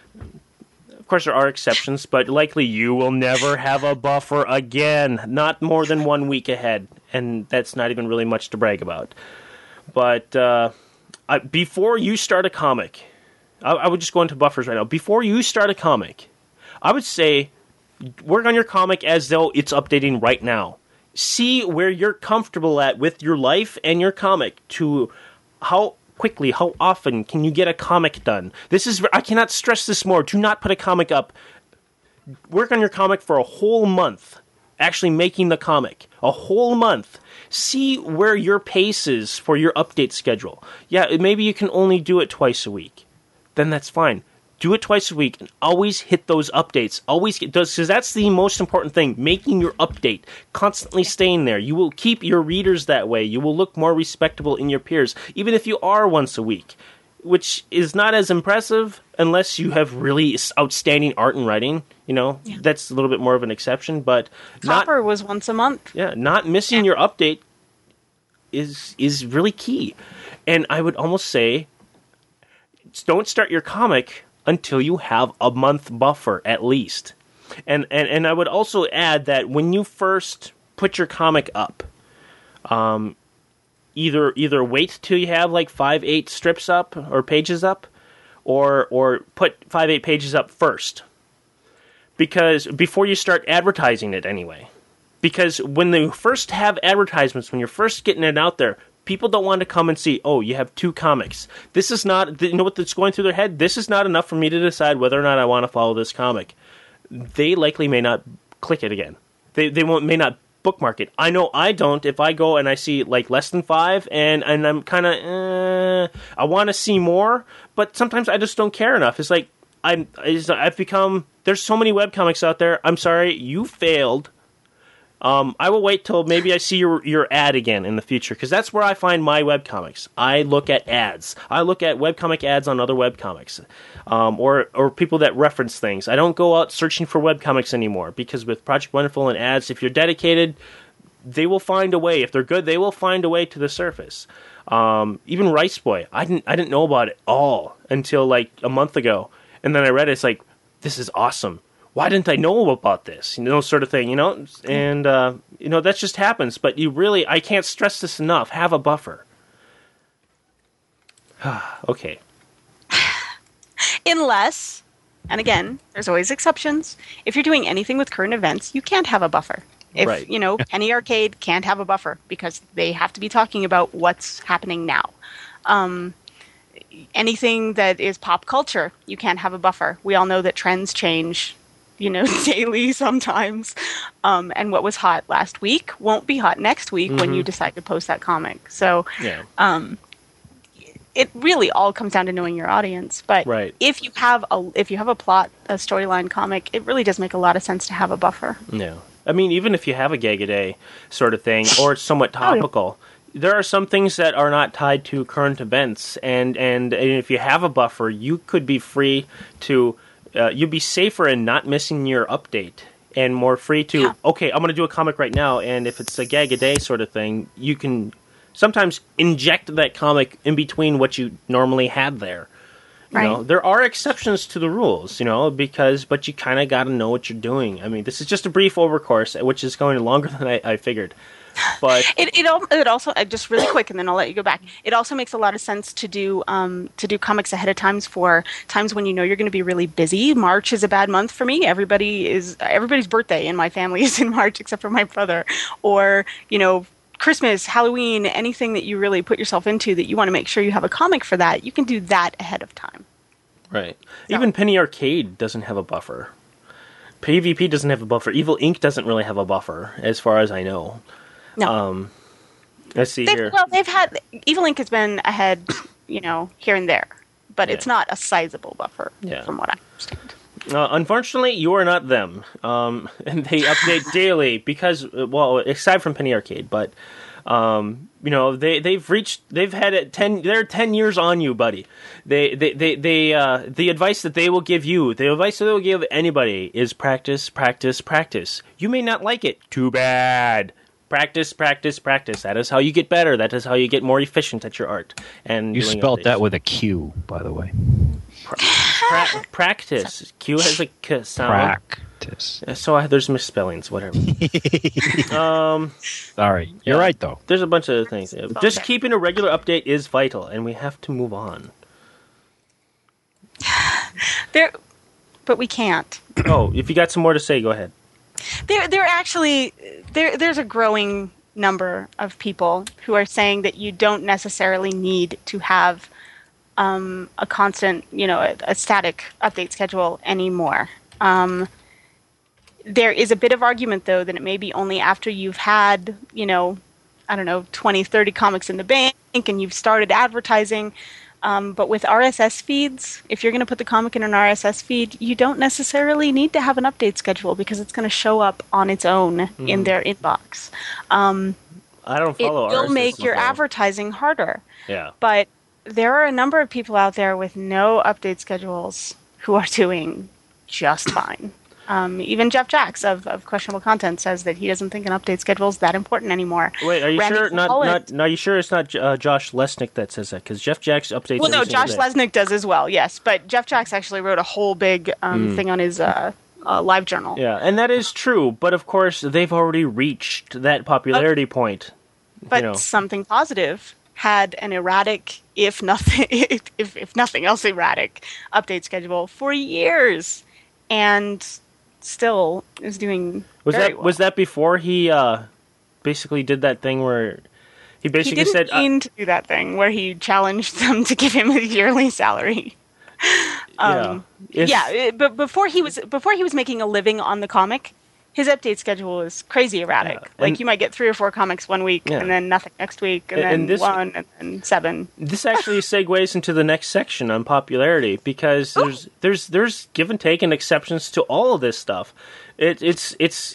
Of course, there are exceptions, but likely you will never have a buffer again. Not more than 1 week ahead, and that's not even really much to brag about. But before you start a comic, I would just go into buffers right now. Before you start a comic, I would say work on your comic as though it's updating right now. See where you're comfortable at with your life and your comic to how quickly, how often can you get a comic done. I cannot stress this more. Do not put a comic up. Work on your comic for a whole month, actually making the comic. A whole month. See where your pace is for your update schedule. Yeah, maybe you can only do it twice a week. Then that's fine. Do it twice a week and always hit those updates. Always get those, because that's the most important thing. Making your update, constantly staying there. You will keep your readers that way. You will look more respectable in your peers, even if you are once a week, which is not as impressive unless you have really outstanding art and writing. That's a little bit more of an exception. But Copper was once a month. Yeah, not missing your update is really key. And I would almost say, don't start your comic until you have a month buffer at least. And I would also add that when you first put your comic up, either wait till you have like 5-8 strips up or pages up, or put 5-8 pages up first. Because before you start advertising it anyway. Because when you first have advertisements, when you're first getting it out there, people don't want to come and see, oh, you have 2 comics. This is not, you know what that's going through their head? This is not enough for me to decide whether or not I want to follow this comic. They likely may not click it again. They may not bookmark it. I know I don't. If I go and I see like less than 5 and I'm kind of, I want to see more, but sometimes I just don't care enough. It's like, I've become, there's so many webcomics out there. I'm sorry, you failed. I will wait till maybe I see your ad again in the future, because that's where I find my webcomics. I look at ads. I look at webcomic ads on other webcomics, or people that reference things. I don't go out searching for webcomics anymore, because with Project Wonderful and ads, if you're dedicated, they will find a way. If they're good, they will find a way to the surface. Even Rice Boy, I didn't know about it all until like a month ago, and then I read it. It's like, this is awesome. Why didn't I know about this? Sort of thing, And, that just happens. But I can't stress this enough. Have a buffer. Okay. Unless, and again, there's always exceptions. If you're doing anything with current events, you can't have a buffer. If, right. Penny Arcade can't have a buffer because they have to be talking about what's happening now. Anything that is pop culture, you can't have a buffer. We all know that trends change daily sometimes. And what was hot last week won't be hot next week when you decide to post that comic. So it really all comes down to knowing your audience. But right. if you have a plot, a storyline comic, it really does make a lot of sense to have a buffer. Yeah. I mean, even if you have a gag a day sort of thing, or it's somewhat topical, there are some things that are not tied to current events. And if you have a buffer, you could be free to... you'd be safer in not missing your update and more free to, okay, I'm going to do a comic right now, and if it's a gag a day sort of thing, you can sometimes inject that comic in between what you normally had there. Right. There are exceptions to the rules, but you kind of got to know what you're doing. I mean, this is just a brief overcourse, which is going longer than I figured. But it also just really quick, and then I'll let you go back. It also makes a lot of sense to do comics ahead of times for times when you're going to be really busy. March is a bad month for me. Everybody's birthday in my family is in March except for my brother. Or Christmas, Halloween, anything that you really put yourself into that you want to make sure you have a comic for that. You can do that ahead of time. Right. So. Even Penny Arcade doesn't have a buffer. PvP doesn't have a buffer. Evil Inc. doesn't really have a buffer, as far as I know. No. Let's see here. Well, they've had Evil Inc. has been ahead, here and there, but it's not a sizable buffer, from what I understand. Unfortunately, you are not them, and they update daily because, aside from Penny Arcade, but they've had it 10. They're 10 years on you, buddy. The advice that they will give you, the advice that they will give anybody is practice, practice, practice. You may not like it. Too bad. Practice, practice, practice. That is how you get better. That is how you get more efficient at your art. And You spelled that with a Q, by the way. Practice. Q has a K sound. Practice. So there's misspellings, whatever. Sorry. You're right, though. There's a bunch of things. Just keeping a regular update is vital, and we have to move on. But we can't. Oh, if you got some more to say, go ahead. There's a growing number of people who are saying that you don't necessarily need to have a constant, a static update schedule anymore. There is a bit of argument, though, that it may be only after you've had, 20, 30 comics in the bank and you've started advertising. But with RSS feeds, if you're going to put the comic in an RSS feed, you don't necessarily need to have an update schedule because it's going to show up on its own in their inbox. I don't follow RSS. It will make your advertising harder. Yeah. But there are a number of people out there with no update schedules who are doing just fine. Even Jeff Jacks of Questionable Content says that he doesn't think an update schedule is that important anymore. Wait, are you Randy sure? Holland- Are you sure it's not Josh Lesnick that says that? Because Jeff Jacks updates. Well, no, every single Josh day. Lesnick does as well. Yes, but Jeff Jacks actually wrote a whole big thing on his live journal. Yeah, and that is true. But of course, they've already reached that popularity point. But something positive had an erratic, if nothing else erratic, update schedule for years, and still is doing very well. Was that before he basically did that thing where he basically he didn't said mean to do that thing where he challenged them to give him a yearly salary. But before he was making a living on the comic, his update schedule was crazy erratic. Yeah, you might get 3 or 4 comics one week, and then nothing next week, and then 1, and then 7. This actually segues into the next section on popularity because there's give and take and exceptions to all of this stuff. This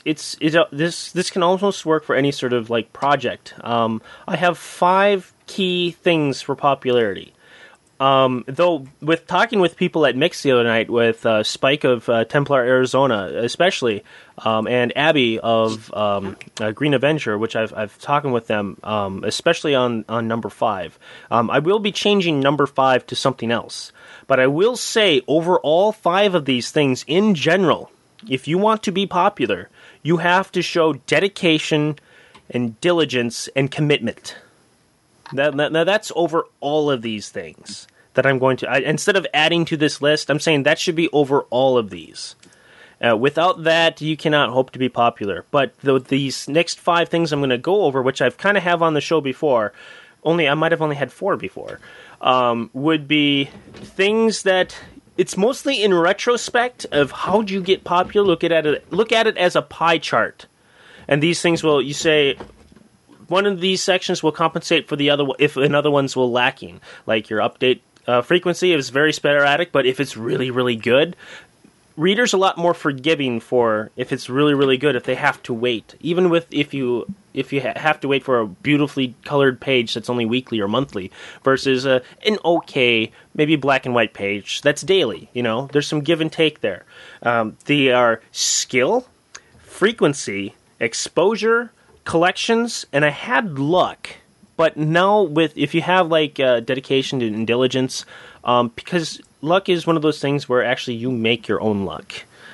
can almost work for any sort of like project. I have 5 key things for popularity. Though, with talking with people at Mix the other night, with Spike of Templar, Arizona, especially, and Abby of Green Avenger, which I've talking with them, especially on number 5. I will be changing number 5 to something else, but I will say over all 5 of these things in general, if you want to be popular, you have to show dedication and diligence and commitment. Now that's over all of these things that I'm going to... instead of adding to this list, I'm saying that should be over all of these. Without that, you cannot hope to be popular. But these next 5 things I'm going to go over, which I've kind of have on the show before, I might have only had 4 before, would be things that... It's mostly in retrospect of how do you get popular. Look at it as a pie chart. And these things will... You say... One of these sections will compensate for the other if another one's will lacking. Like your update frequency is very sporadic, but if it's really, really good, readers are a lot more forgiving for if it's really, really good if they have to wait. Even if you have to wait for a beautifully colored page that's only weekly or monthly versus an okay, maybe black and white page that's daily. There's some give and take there. They are skill, frequency, exposure, collections, and I had luck, but now if you have like dedication and diligence, because luck is one of those things where actually you make your own luck.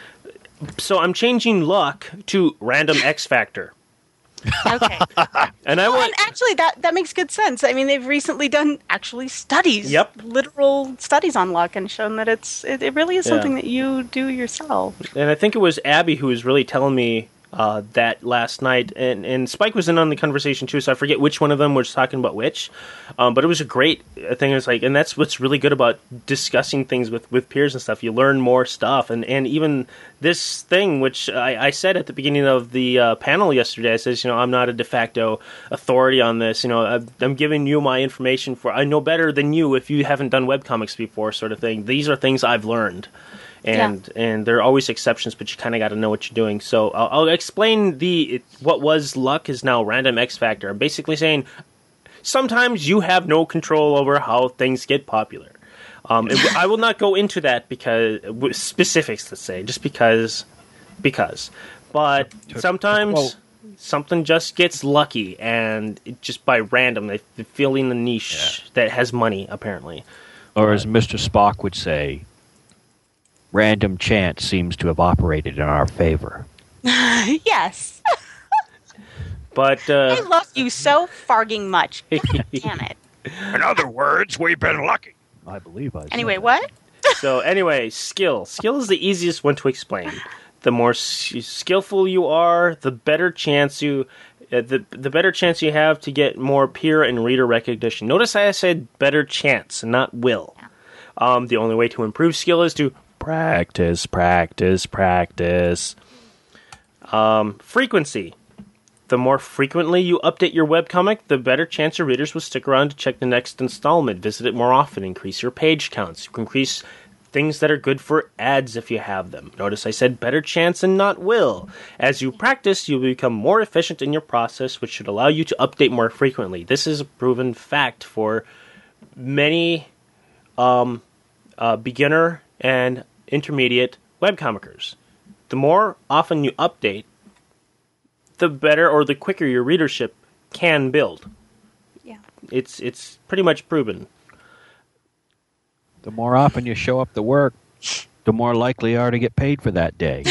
So I'm changing luck to random X factor. Okay. And actually that makes good sense. I mean, they've recently done studies, literal studies on luck, and shown that it really is something that you do yourself. And I think it was Abby who was really telling me that last night, and Spike was in on the conversation too, so I forget which one of them was talking about which, but it was a great thing. It's like, and that's what's really good about discussing things with peers and stuff. You learn more stuff, and even this thing, which I said at the beginning of the panel yesterday, I says, I'm not a de facto authority on this. I'm giving you my information for I know better than you if you haven't done webcomics before, sort of thing. These are things I've learned. And there are always exceptions, but you kind of got to know what you're doing. So I'll explain what was luck is now random X factor. I'm basically saying sometimes you have no control over how things get popular. I will not go into that because specifics, let's say, just because. But sometimes something just gets lucky, and just by random, they fill in a niche that has money, apparently. Or as Mr. Spock would say, random chance seems to have operated in our favor. Yes. But I love you so farging much. God damn it. In other words, we've been lucky. I believe I said Anyway, that. what? So anyway, skill. Skill is the easiest one to explain. The more skillful you are, the better chance you the better chance you have to get more peer and reader recognition. Notice I said better chance, not will. The only way to improve skill is to practice. Frequency. The more frequently you update your webcomic, the better chance your readers will stick around to check the next installment, visit it more often, increase your page counts. You can increase things that are good for ads if you have them. Notice I said better chance and not will. As you practice, you'll become more efficient in your process, which should allow you to update more frequently. This is a proven fact for many beginner and intermediate webcomikers. The more often you update, the better or the quicker your readership can build. Yeah. It's pretty much proven. The more often you show up to work, the more likely you are to get paid for that day.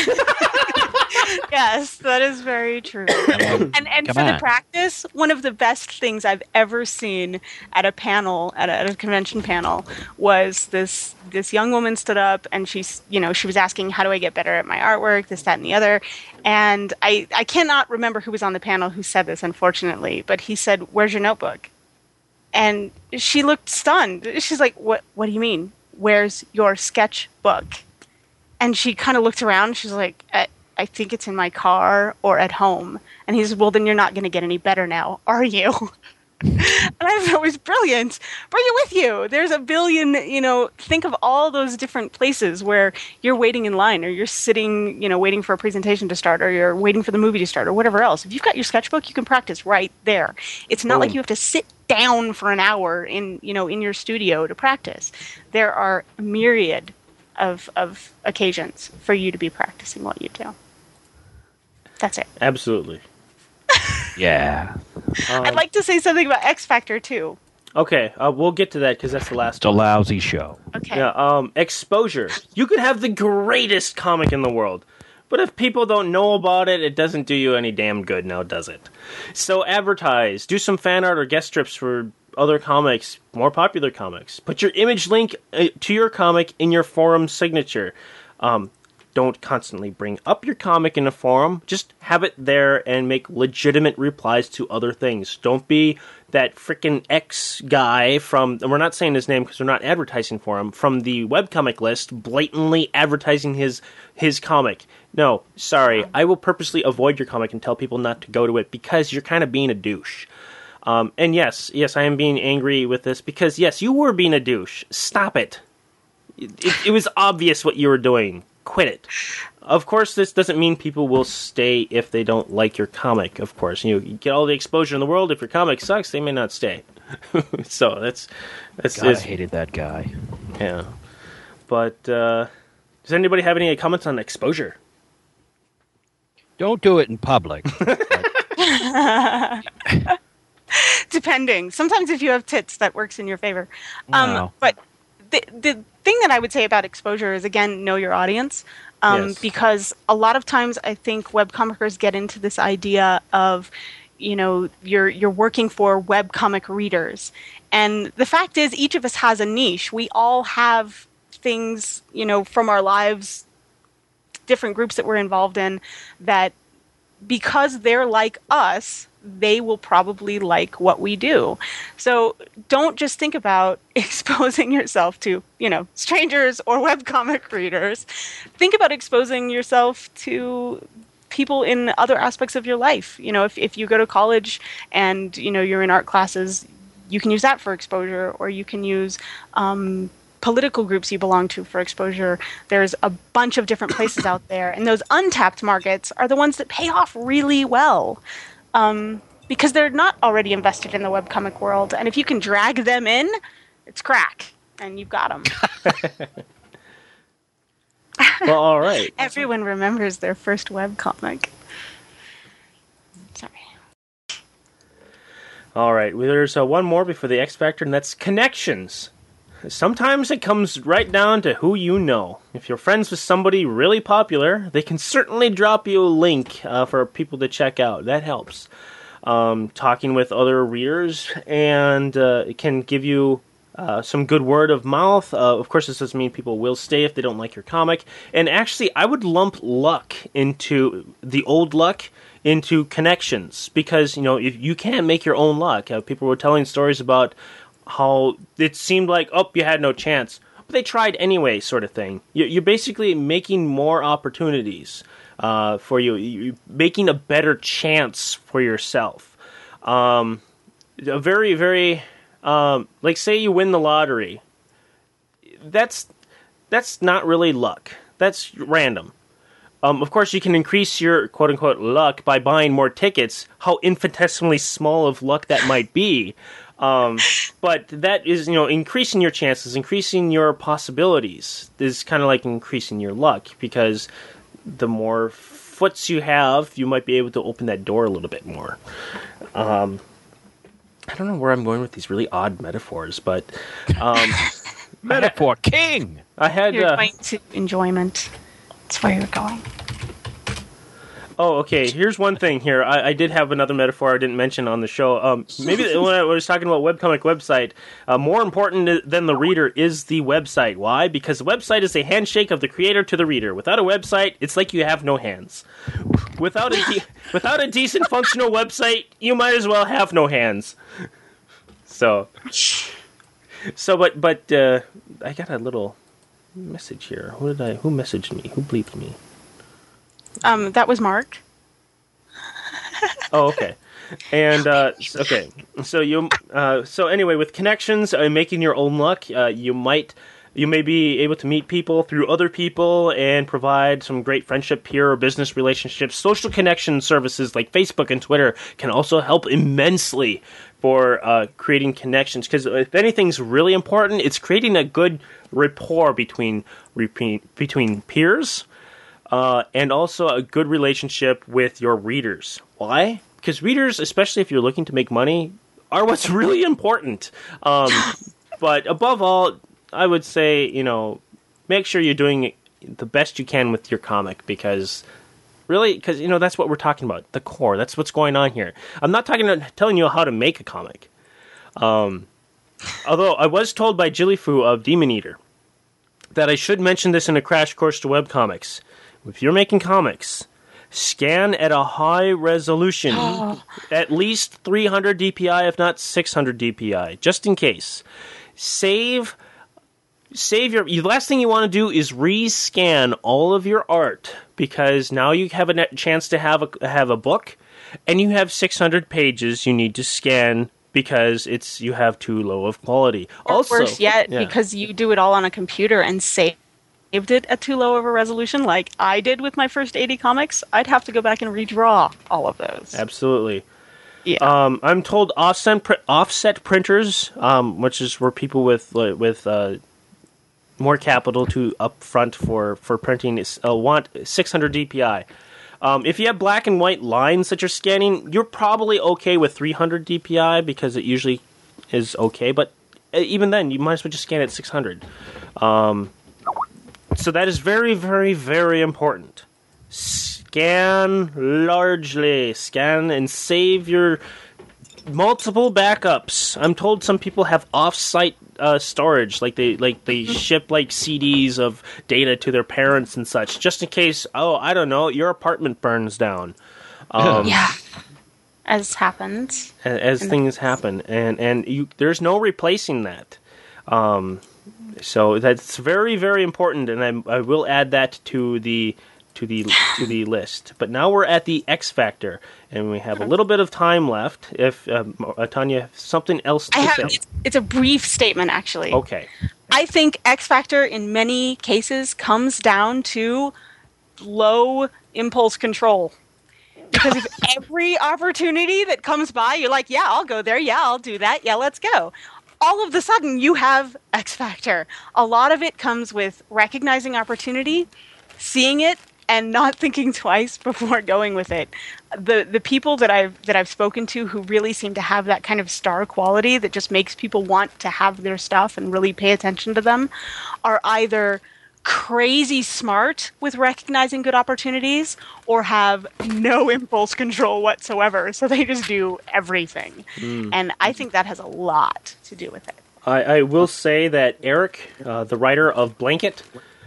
Yes, that is very true. And Come for the on. practice, one of the best things I've ever seen at a panel, at a convention panel, was this young woman stood up and she was asking, how do I get better at my artwork, this, that, and the other. And I cannot remember who was on the panel who said this, unfortunately, but he said, where's your notebook? And she looked stunned. She's like, what do you mean? Where's your sketchbook? And she kind of looked around. She's like, I think it's in my car or at home. And he says, well, then you're not going to get any better now, are you? And I thought it was brilliant. Bring it with you. There's a billion, think of all those different places where you're waiting in line or you're sitting, waiting for a presentation to start or you're waiting for the movie to start or whatever else. If you've got your sketchbook, you can practice right there. It's not like you have to sit down for an hour in your studio to practice. There are a myriad of occasions for you to be practicing what you do. That's it. Absolutely. Yeah. I'd like to say something about X Factor too. Okay, we'll get to that because that's the last It's a one. lousy show. Okay. Yeah, exposure. You could have the greatest comic in the world, but if people don't know about it, it doesn't do you any damn good now, does it? So advertise. Do some fan art or guest strips for other comics, more popular comics. Put your image link to your comic in your forum signature. Don't constantly bring up your comic in a forum. Just have it there and make legitimate replies to other things. Don't be that frickin' X guy from, and we're not saying his name because we're not advertising for him, from the webcomic list, blatantly advertising his comic. No, sorry. I will purposely avoid your comic and tell people not to go to it because you're kind of being a douche. And yes, I am being angry with this because, yes, you were being a douche. Stop it. It was obvious what you were doing. Quit it. Of course, this doesn't mean people will stay if they don't like your comic, of course. You get all the exposure in the world. If your comic sucks, they may not stay. So that's God, I hated that guy. yeah. But does anybody have any comments on exposure? Don't do it in public. Depending. Sometimes if you have tits, that works in your favor. No. But the thing that I would say about exposure is, again, know your audience. Yes. Because a lot of times I think webcomikers get into this idea of, you're working for webcomic readers. And the fact is, each of us has a niche. We all have things, from our lives, different groups that we're involved in, that because they're like us, they will probably like what we do. So don't just think about exposing yourself to, strangers or webcomic readers. Think about exposing yourself to people in other aspects of your life. If you go to college and, you're in art classes, you can use that for exposure, or you can use political groups you belong to for exposure. There's a bunch of different places out there, and those untapped markets are the ones that pay off really well. Because they're not already invested in the webcomic world. And if you can drag them in, it's crack. And you've got them. Well, all right. Everyone remembers their first webcomic. Sorry. All right. Well, there's one more before the X Factor, and that's connections. Sometimes it comes right down to who you know. If you're friends with somebody really popular, they can certainly drop you a link for people to check out. That helps. Talking with other readers, and it can give you some good word of mouth. Of course, this doesn't mean people will stay if they don't like your comic. And actually, I would lump luck into the old luck into connections, because if you can't make your own luck. People were telling stories about how it seemed like, you had no chance, but they tried anyway, sort of thing. You're basically making more opportunities for you. You're making a better chance for yourself. A very, very, like say you win the lottery. That's not really luck. That's random. Of course, you can increase your quote-unquote luck by buying more tickets, how infinitesimally small of luck that might be. But that is, increasing your chances, increasing your possibilities is kind of like increasing your luck, because the more foots you have, you might be able to open that door a little bit more. I don't know where I'm going with these really odd metaphors, but Metaphor king. I had You're going to enjoyment. That's where you're going. Oh, okay. Here's one thing here. I did have another metaphor I didn't mention on the show. Maybe when I was talking about webcomic website, more important than the reader is the website. Why? Because the website is a handshake of the creator to the reader. Without a website, it's like you have no hands. Without a decent functional website, you might as well have no hands. But I got a little message here. Who messaged me? Who bleeped me? That was Mark. Oh, okay. And okay, so anyway, with connections and making your own luck, you may be able to meet people through other people and provide some great friendship, peer, or business relationships. Social connection services like Facebook and Twitter can also help immensely for creating connections. Because if anything's really important, it's creating a good rapport between peers. And also a good relationship with your readers. Why? Because readers, especially if you're looking to make money, are what's really important. But above all, I would say, make sure you're doing the best you can with your comic, because that's what we're talking about, the core. That's what's going on here. I'm not telling you how to make a comic. Although I was told by Jillifu of Demon Eater that I should mention this in a crash course to webcomics. If you're making comics, scan at a high resolution, at least 300 DPI, if not 600 DPI, just in case. Save the last thing you want to do is rescan all of your art, because now you have a chance to have a book, and you have 600 pages you need to scan because you have too low of quality. Or also, worse yet, because you do it all on a computer and saved it at too low of a resolution, like I did with my first 80 comics, I'd have to go back and redraw all of those. Absolutely. Yeah. I'm told offset printers, which is where people with more capital to upfront for printing want 600 DPI. If you have black and white lines that you're scanning, you're probably okay with 300 DPI, because it usually is okay. But even then, you might as well just scan at 600. So that is very, very, very important. Scan largely. Scan and save your multiple backups. I'm told some people have off-site storage, like they ship like CDs of data to their parents and such, just in case. Oh, I don't know, your apartment burns down. Yeah. As happens. as things happen, and there's no replacing that. So that's very, very important, and I will add that to the list. But now we're at the X Factor, and we have a little bit of time left. If Tanya, something else to say? It's a brief statement, actually. Okay. I think X Factor in many cases comes down to low impulse control. Because if every opportunity that comes by, you're like, yeah, I'll go there. Yeah, I'll do that. Yeah, let's go. All of a sudden, you have X Factor. A lot of it comes with recognizing opportunity, seeing it, and not thinking twice before going with it. The people that I've spoken to who really seem to have that kind of star quality that just makes people want to have their stuff and really pay attention to them are either crazy smart with recognizing good opportunities or have no impulse control whatsoever. So they just do everything. And I think that has a lot to do with it. I will say that Eric, the writer of Blanket,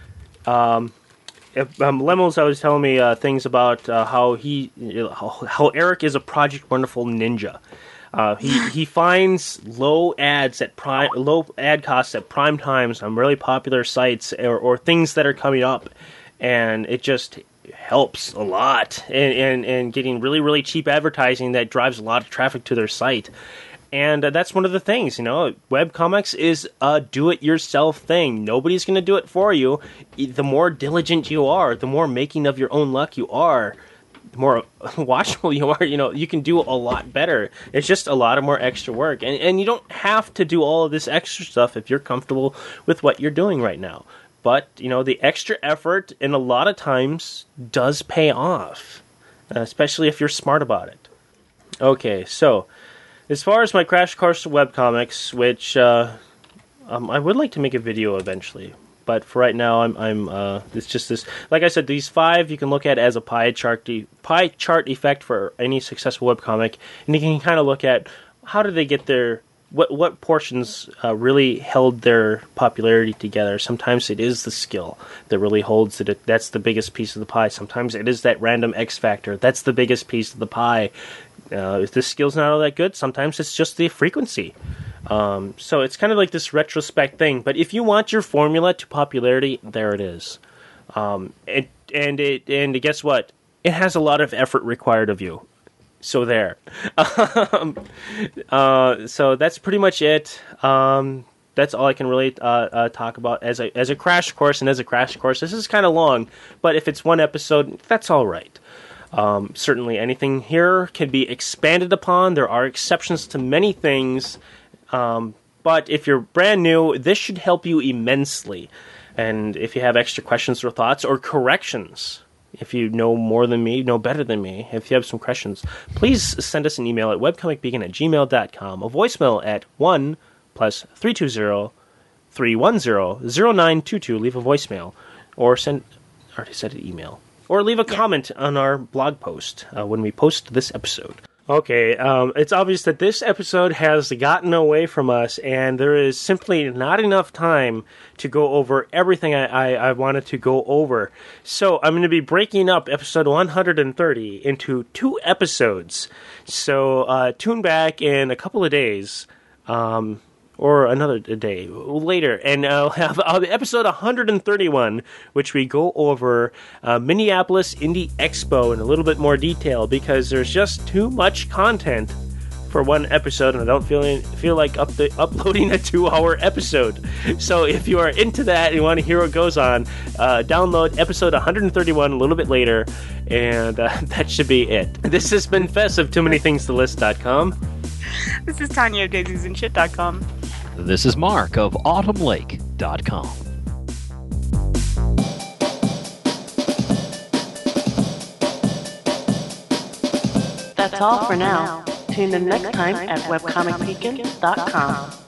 Lemos was telling me things about how Eric is a Project Wonderful ninja. He finds low ad costs at prime times on really popular sites or things that are coming up, and it just helps a lot in getting really, really cheap advertising that drives a lot of traffic to their site. And that's one of the things, webcomics is a do-it-yourself thing. Nobody's going to do it for you. The more diligent you are, the more making of your own luck you are, the more watchable you are, you can do a lot better. It's just a lot of more extra work. And you don't have to do all of this extra stuff if you're comfortable with what you're doing right now. But, the extra effort, and a lot of times, does pay off. Especially if you're smart about it. Okay, so as far as my crash course to webcomics, which I would like to make a video eventually. But for right now, it's just this. Like I said, these 5 you can look at as a pie chart effect for any successful webcomic, and you can kind of look at how did they get their what portions really held their popularity together. Sometimes it is the skill that really holds it. That's the biggest piece of the pie. Sometimes it is that random X factor. That's the biggest piece of the pie. If the skill's not all that good, sometimes it's just the frequency. So it's kind of like this retrospect thing. But if you want your formula to popularity, there it is. And guess what? It has a lot of effort required of you. So there. So that's pretty much it. That's all I can really talk about as a crash course. And as a crash course, this is kind of long. But if it's one episode, that's all right. Certainly anything here can be expanded upon. There are exceptions to many things. But if you're brand new, this should help you immensely. And if you have extra questions or thoughts or corrections, if you know more than me, know better than me, if you have some questions, please send us an email at webcomicbeacon@gmail.com, a voicemail at 1+320-310-0922. Leave a voicemail, or I already said an email, or leave a comment on our blog post when we post this episode. Okay, it's obvious that this episode has gotten away from us, and there is simply not enough time to go over everything I wanted to go over. So I'm going to be breaking up episode 130 into 2 episodes. So tune back in a couple of days, or another day later, and I'll have episode 131, which we go over Minneapolis Indie Expo in a little bit more detail, because there's just too much content for one episode, and I don't feel like uploading a 2-hour episode. So if you are into that and you want to hear what goes on, download episode 131 a little bit later, and that should be it. This has been Fess of TooManyThingsToList.com. This is Tanya of DaisiesAndShit.com. This is Mark of AutumnLake.com. That's all for now. Tune in next time at webcomicbeacon.com.